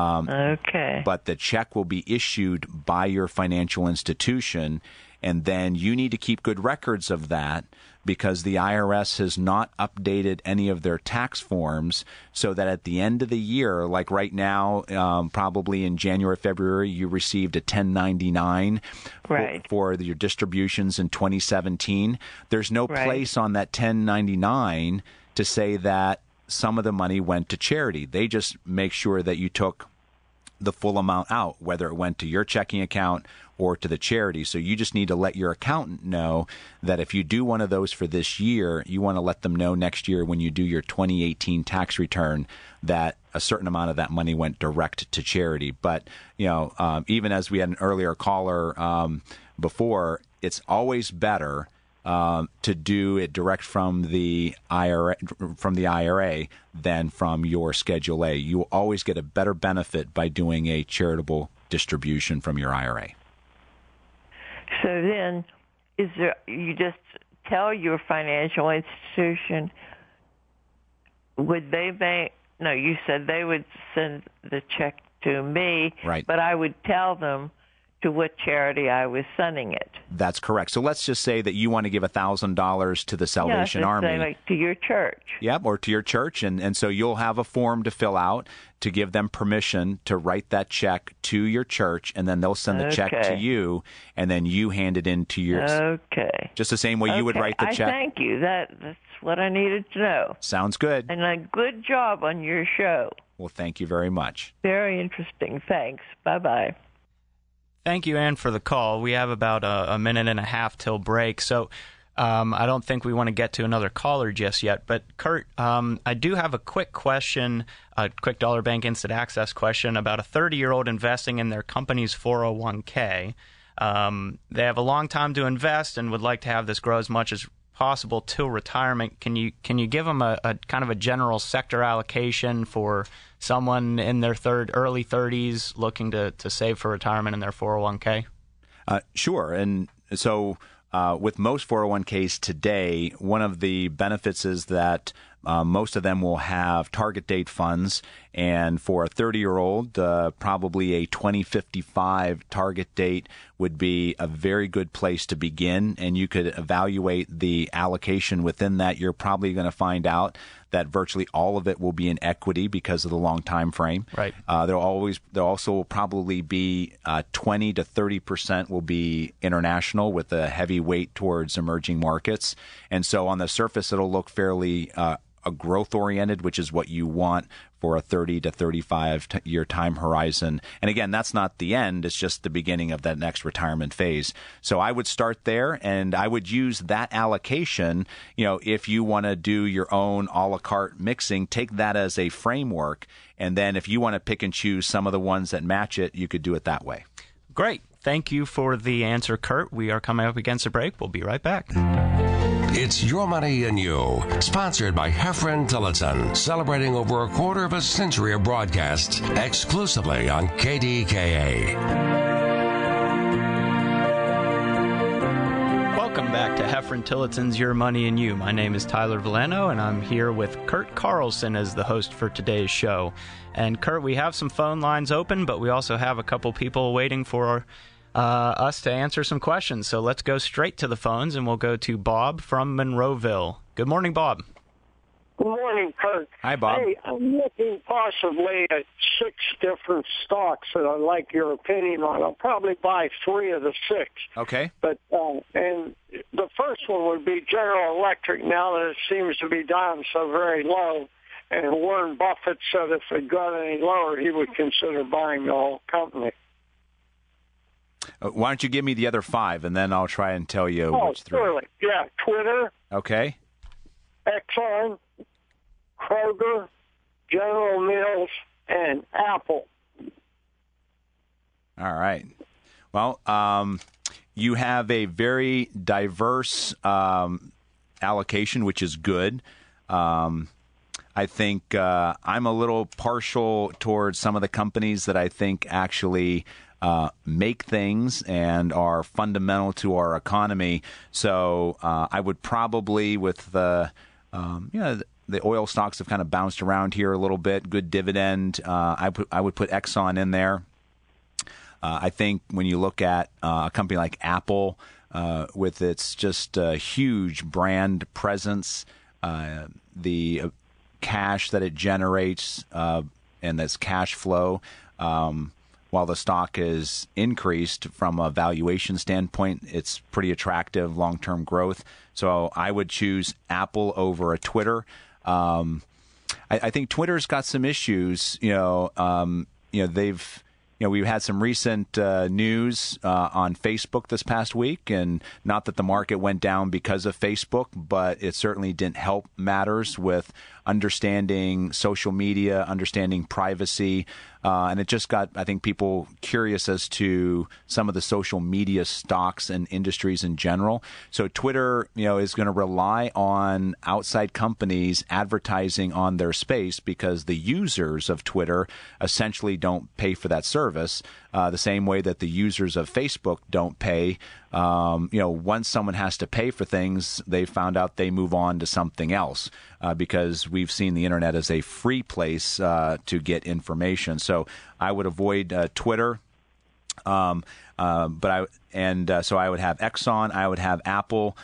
But the check will be issued by your financial institution, and then you need to keep good records of that, because the IRS has not updated any of their tax forms, so that at the end of the year, like right now, probably in January, February, you received a 1099 for your distributions in 2017. There's no place on that 1099 to say that some of the money went to charity. They just make sure that you took the full amount out, whether it went to your checking account or to the charity. So you just need to let your accountant know that if you do one of those for this year, you want to let them know next year when you do your 2018 tax return that a certain amount of that money went direct to charity. But, even as we had an earlier caller before, it's always better to do it direct from the IRA than from your Schedule A. You will always get a better benefit by doing a charitable distribution from your IRA. So then, you just tell your financial institution, would they you said they would send the check to me, but I would tell them to what charity I was sending it. That's correct. So let's just say that you want to give $1,000 to the Salvation Army. Say like to your church. Yep, or to your church. And so you'll have a form to fill out to give them permission to write that check to your church, and then they'll send the check to you, and then you hand it in to your... Okay. Just the same way you would write the check. Thank you. That's what I needed to know. Sounds good. And a good job on your show. Well, thank you very much. Very interesting. Thanks. Bye-bye. Thank you, Ann, for the call. We have about a minute and a half till break, so I don't think we want to get to another caller just yet. But, Kurt, I do have a quick question, a quick Dollar Bank Instant Access question about a 30-year-old investing in their company's 401k. They have a long time to invest and would like to have this grow as much as possible till retirement. Can you give them a kind of a general sector allocation for someone in their early 30s looking to save for retirement in their 401k? Sure. And so with most 401ks today, one of the benefits is that most of them will have target date funds. And for a 30-year-old, probably a 2055 target date would be a very good place to begin. And you could evaluate the allocation within that. You're probably going to find out that virtually all of it will be in equity because of the long time frame. Right. There also will probably be 20 to 30% will be international with a heavy weight towards emerging markets. And so on the surface, it'll look fairly a growth-oriented, which is what you want for a 30 to 35-year time horizon. And again, that's not the end. It's just the beginning of that next retirement phase. So I would start there, and I would use that allocation. If you want to do your own a la carte mixing, take that as a framework. And then if you want to pick and choose some of the ones that match it, you could do it that way. Great. Thank you for the answer, Kurt. We are coming up against a break. We'll be right back. It's Your Money and You, sponsored by Heffron Tillotson, celebrating over a quarter of a century of broadcasts exclusively on KDKA. back to Heffron Tillotson's Your Money and You. My name is Tyler Valeno, and I'm here with Kurt Carlson as the host for today's show. And Kurt, we have some phone lines open, but we also have a couple people waiting for us to answer some questions. So let's go straight to the phones, and we'll go to Bob from Monroeville. Good morning, Bob. Good morning, Kurt. Hi, Bob. Hey, I'm looking possibly at 6 different stocks that I'd like your opinion on. I'll probably buy 3 of the 6. Okay. But and the first one would be General Electric. Now that it seems to be down so very low, and Warren Buffett said if it got any lower, he would consider buying the whole company. Why don't you give me the other 5, and then I'll try and tell you which 3. Surely. Yeah, Twitter. Okay. Exxon, Kroger, General Mills, and Apple. All right. Well, you have a very diverse allocation, which is good. I think I'm a little partial towards some of the companies that I think actually make things and are fundamental to our economy. So I would probably, with the the oil stocks have kind of bounced around here a little bit. Good dividend. I would put Exxon in there. I think when you look at a company like Apple, with its just huge brand presence, the cash that it generates, and this cash flow, while the stock is increased from a valuation standpoint, it's pretty attractive long-term growth. So I would choose Apple over a Twitter. I think Twitter's got some issues. We've had some recent news on Facebook this past week, and not that the market went down because of Facebook, but it certainly didn't help matters with understanding social media, understanding privacy, and it just got, I think, people curious as to some of the social media stocks and industries in general. So Twitter, is going to rely on outside companies advertising on their space because the users of Twitter essentially don't pay for that service, the same way that the users of Facebook don't pay. Once someone has to pay for things, they found out they move on to something else because we've seen the internet as a free place to get information. So I would avoid Twitter. So I would have Exxon. I would have Apple.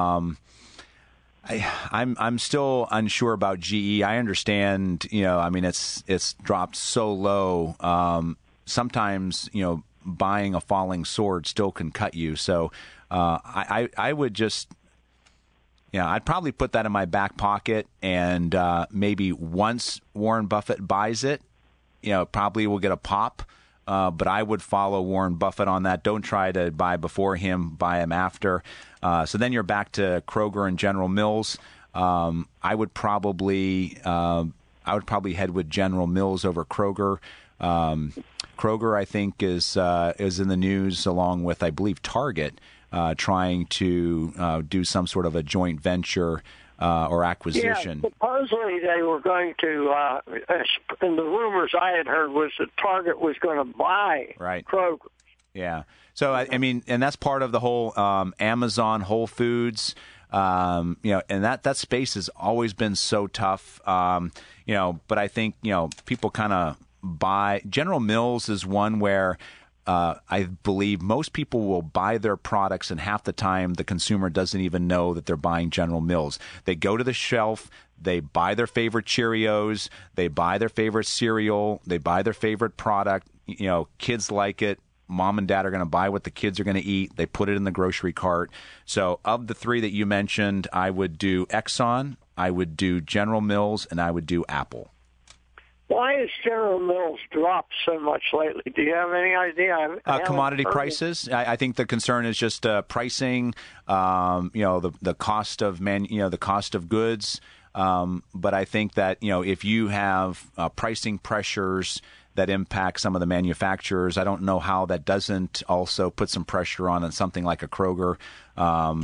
I'm still unsure about GE. I understand. It's dropped so low. Sometimes buying a falling sword still can cut you. So I would just, I'd probably put that in my back pocket, and maybe once Warren Buffett buys it, probably will get a pop. But I would follow Warren Buffett on that. Don't try to buy before him, buy him after. So then you're back to Kroger and General Mills. I would probably head with General Mills over Kroger. Kroger, I think, is in the news along with, I believe, Target, trying to do some sort of a joint venture or acquisition. Yeah, supposedly they were going to, and the rumors I had heard was that Target was going to buy Kroger. Yeah. So, and that's part of the whole Amazon, Whole Foods, and that space has always been so tough, but I think, people kind of buy. General Mills is one where I believe most people will buy their products, and half the time the consumer doesn't even know that they're buying General Mills. They go to the shelf, they buy their favorite Cheerios, they buy their favorite cereal, they buy their favorite product. Kids like it. Mom and dad are going to buy what the kids are going to eat. They put it in the grocery cart. So of the 3 that you mentioned, I would do Exxon, I would do General Mills, and I would do Apple. Why has General Mills dropped so much lately? Do you have any idea? Commodity prices. I think the concern is just pricing. The cost of the cost of goods. But I think that if you have pricing pressures that impact some of the manufacturers, I don't know how that doesn't also put some pressure on something like a Kroger.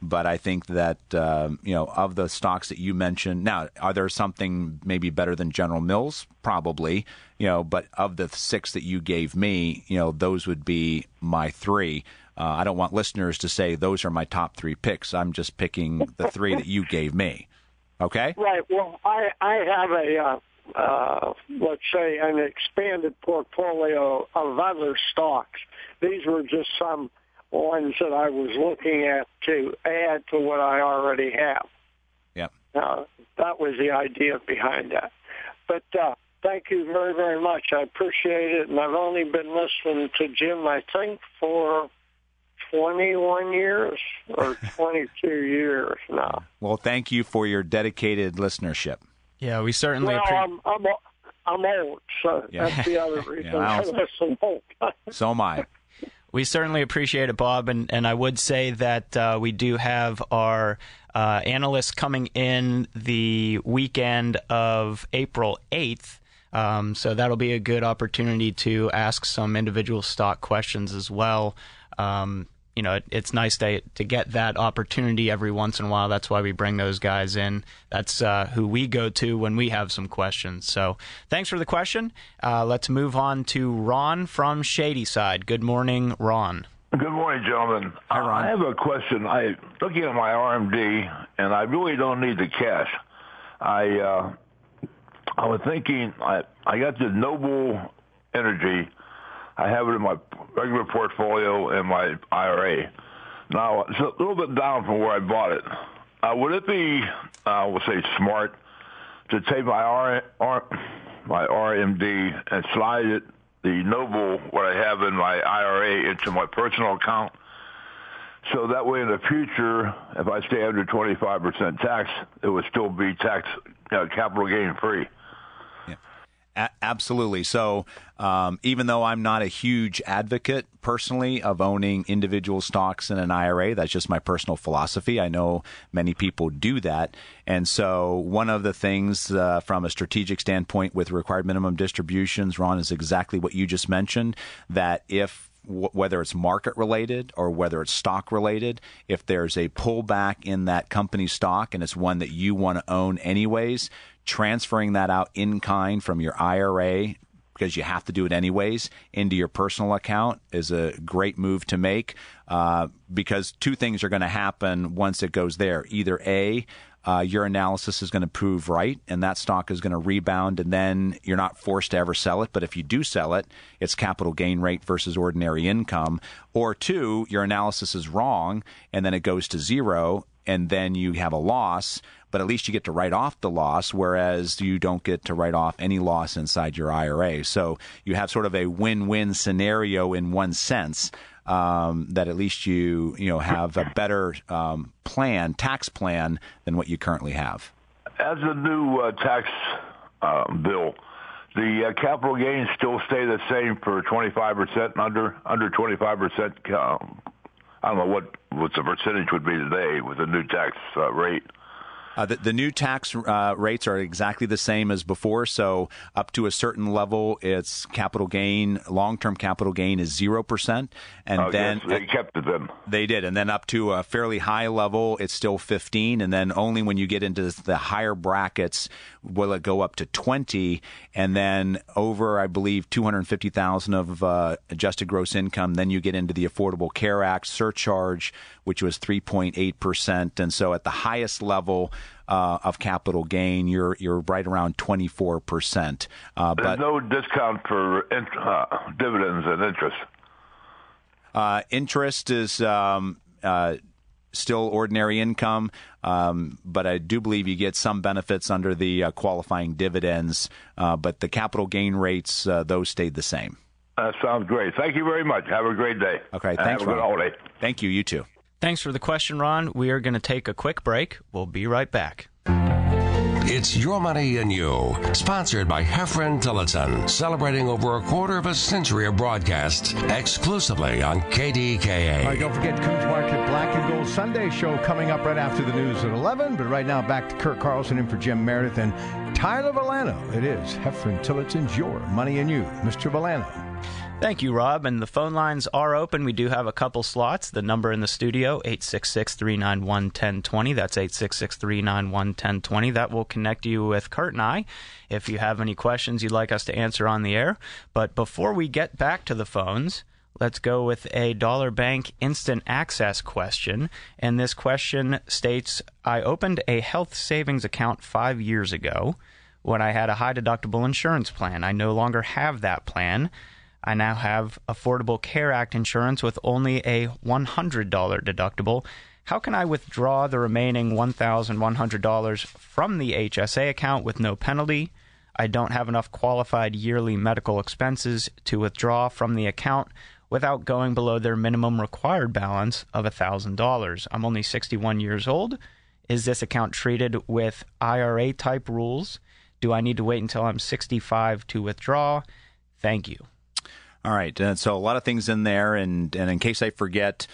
But I think that, of the stocks that you mentioned, now, are there something maybe better than General Mills? Probably, but of the 6 that you gave me, those would be my 3. I don't want listeners to say those are my top 3 picks. I'm just picking the 3 that you gave me. Okay? Right. Well, I have let's say, an expanded portfolio of other stocks. These were just some ones that I was looking at to add to what I already have. Yeah. That was the idea behind that. But thank you very, very much. I appreciate it. And I've only been listening to Jim, I think, for 21 years or 22 years now. Well, thank you for your dedicated listenership. Yeah, we certainly I'm old, so that's the other reason I listen old. So am I. We certainly appreciate it, Bob, and I would say that we do have our analysts coming in the weekend of April 8th, so that'll be a good opportunity to ask some individual stock questions as well. It's nice to get that opportunity every once in a while. That's why we bring those guys in. That's who we go to when we have some questions. So thanks for the question. Let's move on to Ron from Shadyside. Good morning, Ron. Good morning, gentlemen. Hi, Ron. I have a question. I'm looking at my RMD, and I really don't need the cash. I was thinking, I got the Noble Energy. I have it in my regular portfolio and my IRA. Now, it's a little bit down from where I bought it. Would it be, we'll say, smart to take my RMD and slide it, the Noble, what I have in my IRA, into my personal account? So that way in the future, if I stay under 25% tax, it would still be tax capital gain free. Absolutely. So even though I'm not a huge advocate personally of owning individual stocks in an IRA, that's just my personal philosophy. I know many people do that. And so one of the things from a strategic standpoint with required minimum distributions, Ron, is exactly what you just mentioned, that if whether it's market related or whether it's stock related, if there's a pullback in that company stock and it's one that you want to own anyways, transferring that out in kind from your IRA, because you have to do it anyways, into your personal account is a great move to make, because 2 things are going to happen once it goes there. Either A, your analysis is going to prove right, and that stock is going to rebound, and then you're not forced to ever sell it. But if you do sell it, it's capital gain rate versus ordinary income. Or 2, your analysis is wrong, and then it goes to 0, and then you have a loss, but at least you get to write off the loss, whereas you don't get to write off any loss inside your IRA. So you have sort of a win-win scenario in one sense, that at least you have a better tax plan than what you currently have. As a new tax bill, the capital gains still stay the same for 25% and under 25%. I don't know what the percentage would be today with the new tax rate. The new tax rates are exactly the same as before. So up to a certain level, it's capital gain. Long-term capital gain is 0%, and then yes, they kept it then. They did, and then up to a fairly high level, it's still 15, and then only when you get into the higher brackets will it go up to 20, and then over, I believe, $250,000 of adjusted gross income. Then you get into the Affordable Care Act surcharge, which was 3.8%, and so at the highest level of capital gain, you're right around 24%. There's no discount for dividends and interest. Interest is still ordinary income, but I do believe you get some benefits under the qualifying dividends. But the capital gain rates, those stayed the same. That sounds great. Thank you very much. Have a great day. Okay, thanks. Have a good holiday. Thank you. You too. Thanks for the question, Ron. We are going to take a quick break. We'll be right back. It's Your Money and You, sponsored by Heffron Tillotson, celebrating over a quarter of a century of broadcasts exclusively on KDKA. All right, don't forget Coons Market Black and Gold Sunday show coming up right after the news at 11. But right now, back to Kurt Carlson in for Jim Meredith and Tyler Villano. It is Heffron Tillotson's Your Money and You. Mr. Villano. Thank you, Rob. And the phone lines are open. We do have a couple slots. The number in the studio, 866-391-1020. That's 866-391-1020. That will connect you with Kurt and I if you have any questions you'd like us to answer on the air. But before we get back to the phones, let's go with a Dollar Bank instant access question. And this question states, I opened a health savings account 5 years ago when I had a high deductible insurance plan. I no longer have that plan. I now have Affordable Care Act insurance with only a $100 deductible. How can I withdraw the remaining $1,100 from the HSA account with no penalty? I don't have enough qualified yearly medical expenses to withdraw from the account without going below their minimum required balance of $1,000. I'm only 61 years old. Is this account treated with IRA-type rules? Do I need to wait until I'm 65 to withdraw? Thank you. All right, so a lot of things in there, and in case I forget,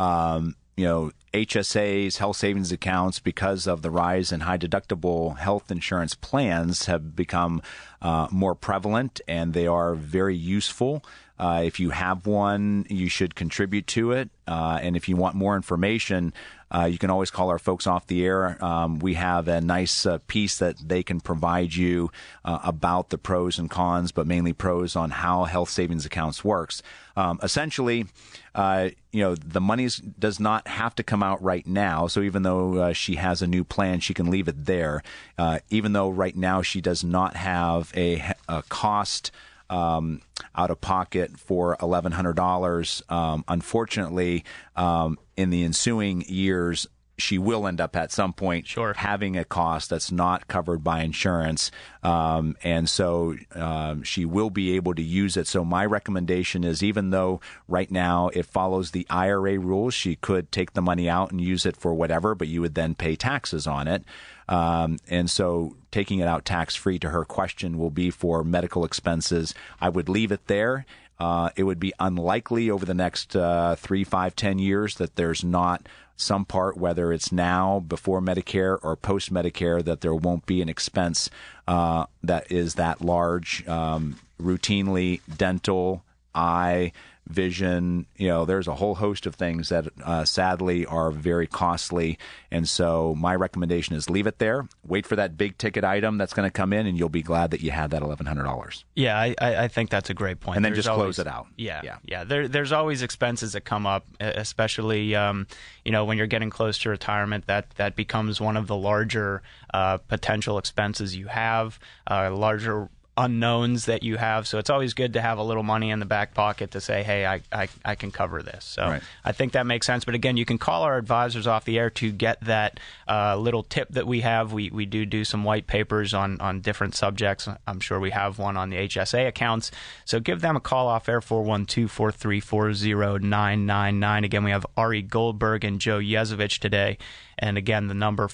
HSAs, health savings accounts, because of the rise in high deductible health insurance plans, have become more prevalent, and they are very useful. If you have one, you should contribute to it. And if you want more information, you can always call our folks off the air. We have a nice piece that they can provide you about the pros and cons, but mainly pros on how health savings accounts works. Essentially, the money does not have to come out right now. So even though she has a new plan, she can leave it there. Even though right now she does not have a cost out of pocket for $1,100. Unfortunately, in the ensuing years, she will end up at some point having a cost that's not covered by insurance. And so she will be able to use it. So my recommendation is, even though right now it follows the IRA rules, she could take the money out and use it for whatever, but you would then pay taxes on it. And so taking it out tax-free, to her question, will be for medical expenses. I would leave it there. It would be unlikely over the next 3, 5, 10 years that there's not some part, whether it's now, before Medicare, or post-Medicare, that there won't be an expense that is that large. Routinely, dental, eye, vision, there's a whole host of things that sadly are very costly. And so my recommendation is leave it there. Wait for that big ticket item that's going to come in, and you'll be glad that you had that $1,100. Yeah, I think that's a great point. And then just close it out. Yeah. There's always expenses that come up, especially when you're getting close to retirement. That becomes one of the larger potential expenses you have, larger unknowns that you have. So it's always good to have a little money in the back pocket to say, hey, I can cover this. So right. I think that makes sense. But again, you can call our advisors off the air to get that little tip that we have. We do some white papers on different subjects. I'm sure we have one on the HSA accounts. So give them a call off air, 412-434-0999. Again, we have Ari Goldberg and Joe Yezovich today. And again, the number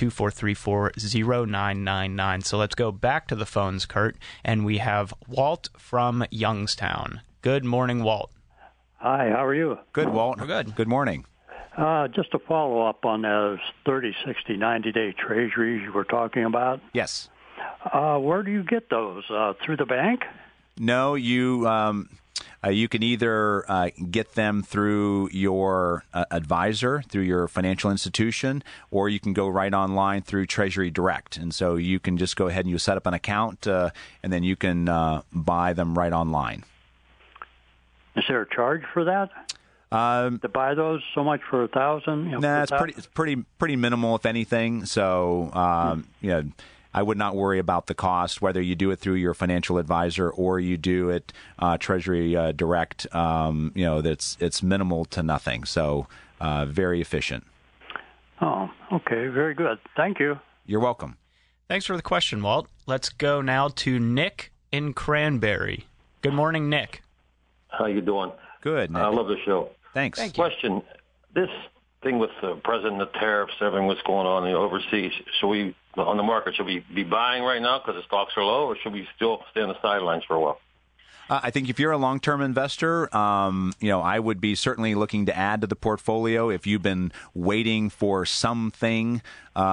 412-434-0999. So let's go back to the phones, Kurt. And we have Walt from Youngstown. Good morning, Walt. Hi, how are you? Good, Walt. We're good. Good morning. Just to follow up on those 30, 60, 90-day treasuries you were talking about. Yes. Where do you get those? Through the bank? No, you can either get them through your advisor, through your financial institution, or you can go right online through Treasury Direct. And so you can just go ahead and you set up an account, and then you can buy them right online. Is there a charge for that? To buy those, so much for $1,000? Nah, it's pretty minimal, if anything. So I would not worry about the cost, whether you do it through your financial advisor or you do it Treasury Direct. It's minimal to nothing, so very efficient. Oh, okay, very good. Thank you. You're welcome. Thanks for the question, Walt. Let's go now to Nick in Cranberry. Good morning, Nick. How you doing? Good, Nick. I love the show. Thanks. Thank you. Question: this thing with the president, the tariffs, everything what's going on overseas, should we, on the market, should we be buying right now because the stocks are low, or should we still stay on the sidelines for a while? I think if you're a long-term investor, I would be certainly looking to add to the portfolio. If you've been waiting for something,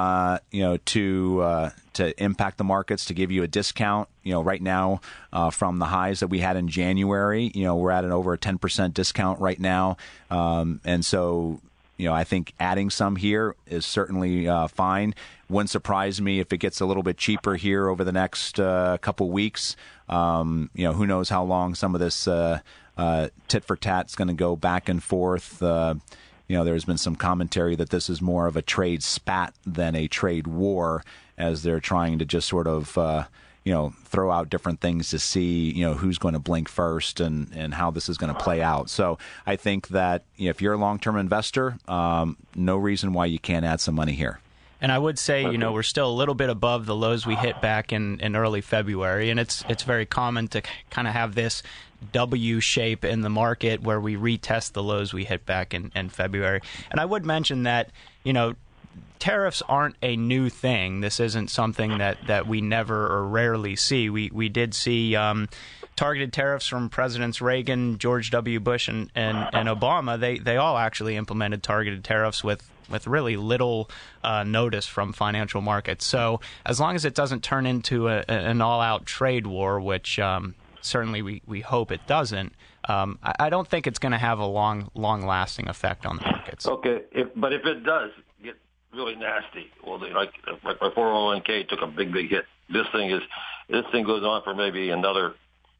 to impact the markets, to give you a discount, right now from the highs that we had in January, we're at over a 10% discount right now, and so. I think adding some here is certainly fine. Wouldn't surprise me if it gets a little bit cheaper here over the next couple weeks. Who knows how long some of this tit for tat is going to go back and forth. There's been some commentary that this is more of a trade spat than a trade war, as they're trying to just sort of throw out different things to see, who's going to blink first and how this is going to play out. So I think that if you're a long-term investor, no reason why you can't add some money here. And I would say, we're still a little bit above the lows we hit back in early February, and it's very common to kind of have this W shape in the market where we retest the lows we hit back in February. And I would mention that, tariffs aren't a new thing. This isn't something that we never or rarely see. We did see targeted tariffs from Presidents Reagan, George W. Bush, and Obama. They all actually implemented targeted tariffs with really little notice from financial markets. So as long as it doesn't turn into an all-out trade war, which certainly we hope it doesn't, I don't think it's going to have a long-lasting effect on the markets. Okay, but if it does get really nasty, well, like my 401k took a big hit. This thing goes on for maybe another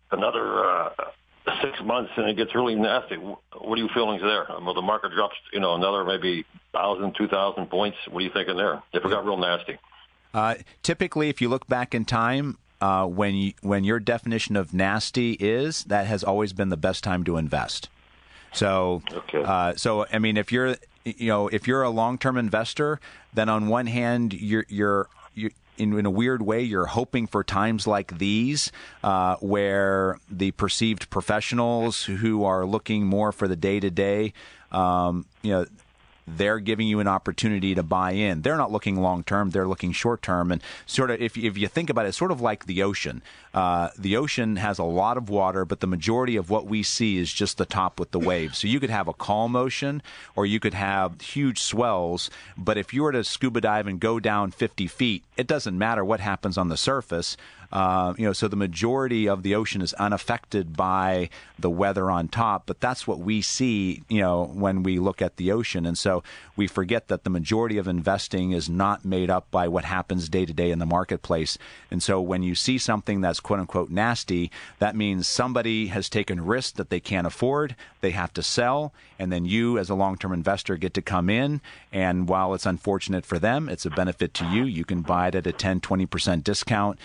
6 months, and it gets really nasty. What are your feelings there? Well, the market drops, another maybe 1,000, 2,000 points. What are you thinking there? If it got real nasty. Typically, if you look back in time, when your definition of nasty is, that has always been the best time to invest. So, I mean, if you're a long-term investor, then on one hand, you're in a weird way, you're hoping for times like these where the perceived professionals who are looking more for the day-to-day, they're giving you an opportunity to buy in. They're not looking long-term. They're looking short-term. And sort of, if you think about it, it's sort of like the ocean. The ocean has a lot of water, but the majority of what we see is just the top with the waves. So you could have a calm ocean or you could have huge swells, but if you were to scuba dive and go down 50 feet, it doesn't matter what happens on the surface. So the majority of the ocean is unaffected by the weather on top, but that's what we see, when we look at the ocean. And so we forget that the majority of investing is not made up by what happens day to day in the marketplace. And so when you see something that's quote unquote nasty, that means somebody has taken risks that they can't afford. They have to sell. And then you as a long-term investor get to come in. And while it's unfortunate for them, it's a benefit to you. You can buy it at a 10, 20% discount.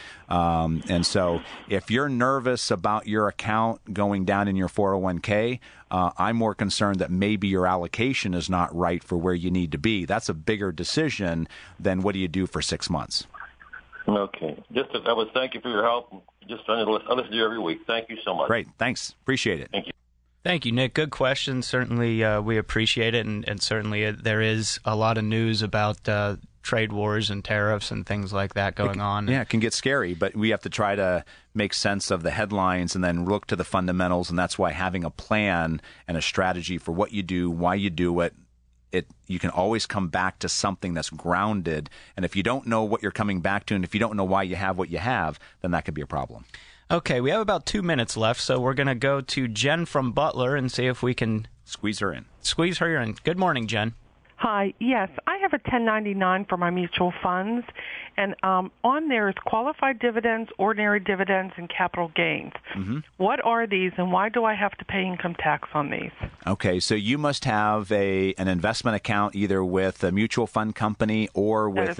And so if you're nervous about your account going down in your 401k, I'm more concerned that maybe your allocation is not right for where you need to be. That's a bigger decision than what do you do for 6 months. Okay. Thank you for your help. I listen to you every week. Thank you so much. Great. Thanks. Appreciate it. Thank you. Thank you, Nick. Good question. Certainly, we appreciate it, and certainly there is a lot of news about trade wars and tariffs and things like that going on. Yeah, it can get scary, but we have to try to make sense of the headlines and then look to the fundamentals, and that's why having a plan and a strategy for what you do, why you do it, you can always come back to something that's grounded. And if you don't know what you're coming back to, and if you don't know why you have what you have, then that could be a problem. Okay, we have about 2 minutes left, so we're going to go to Jen from Butler and see if we can squeeze her in. Good morning, Jen. Hi. Yes, I have a 1099 for my mutual funds, and on there is qualified dividends, ordinary dividends, and capital gains. Mm-hmm. What are these, and why do I have to pay income tax on these? Okay, so you must have an investment account either with a mutual fund company or with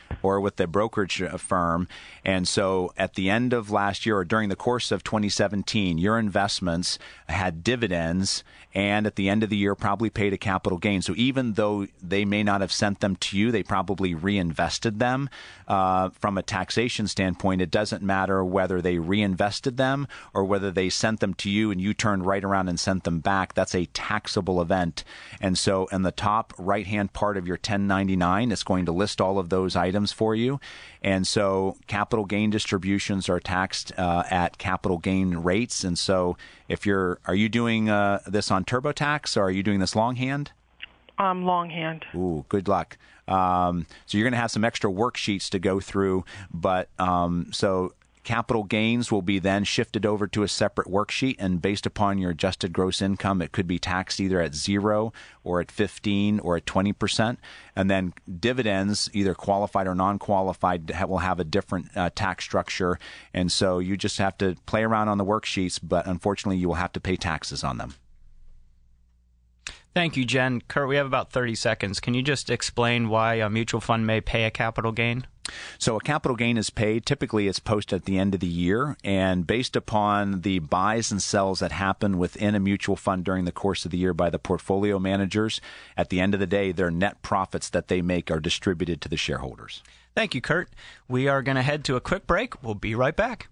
a brokerage firm. And so at the end of last year or during the course of 2017, your investments had dividends, and at the end of the year probably paid a capital gain. So even though they may not have sent them to you. They probably reinvested them. From a taxation standpoint, it doesn't matter whether they reinvested them or whether they sent them to you and you turned right around and sent them back. That's a taxable event. And so in the top right-hand part of your 1099, it's going to list all of those items for you. And so capital gain distributions are taxed at capital gain rates. And so are you doing this on TurboTax, or are you doing this longhand? Longhand. Ooh, good luck. So you're going to have some extra worksheets to go through, but so capital gains will be then shifted over to a separate worksheet, and based upon your adjusted gross income, it could be taxed either at 0 or at 15 or at 20%. And then dividends, either qualified or non-qualified, will have a different tax structure. And so you just have to play around on the worksheets, but unfortunately you will have to pay taxes on them. Thank you, Jen. Kurt, we have about 30 seconds. Can you just explain why a mutual fund may pay a capital gain? So a capital gain is paid. Typically, it's posted at the end of the year, and based upon the buys and sells that happen within a mutual fund during the course of the year by the portfolio managers, at the end of the day, their net profits that they make are distributed to the shareholders. Thank you, Kurt. We are going to head to a quick break. We'll be right back.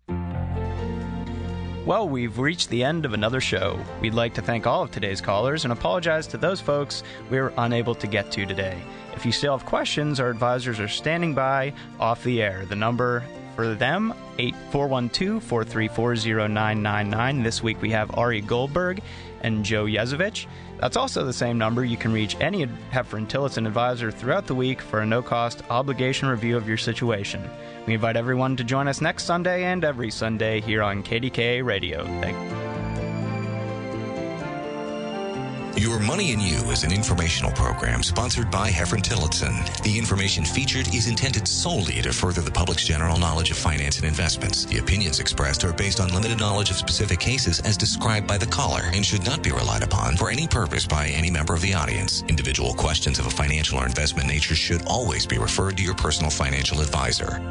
Well, we've reached the end of another show. We'd like to thank all of today's callers and apologize to those folks we were unable to get to today. If you still have questions, our advisors are standing by off the air. The number for them, 412-434-0999. This week we have Ari Goldberg and Joe Yezovich. That's also the same number. You can reach any Heffron Tillotson advisor throughout the week for a no-cost obligation review of your situation. We invite everyone to join us next Sunday and every Sunday here on KDKA Radio. Thank you. Your Money and You is an informational program sponsored by Heffron Tillotson. The information featured is intended solely to further the public's general knowledge of finance and investments. The opinions expressed are based on limited knowledge of specific cases as described by the caller and should not be relied upon for any purpose by any member of the audience. Individual questions of a financial or investment nature should always be referred to your personal financial advisor.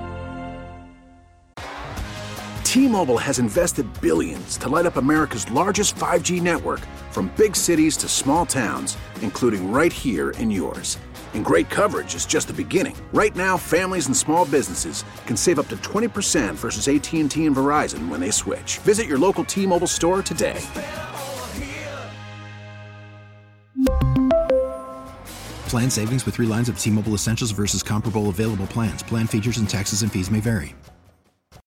T-Mobile has invested billions to light up America's largest 5G network, from big cities to small towns, including right here in yours. And great coverage is just the beginning. Right now, families and small businesses can save up to 20% versus AT&T and Verizon when they switch. Visit your local T-Mobile store today. Plan savings with 3 lines of T-Mobile Essentials versus comparable available plans. Plan features and taxes and fees may vary.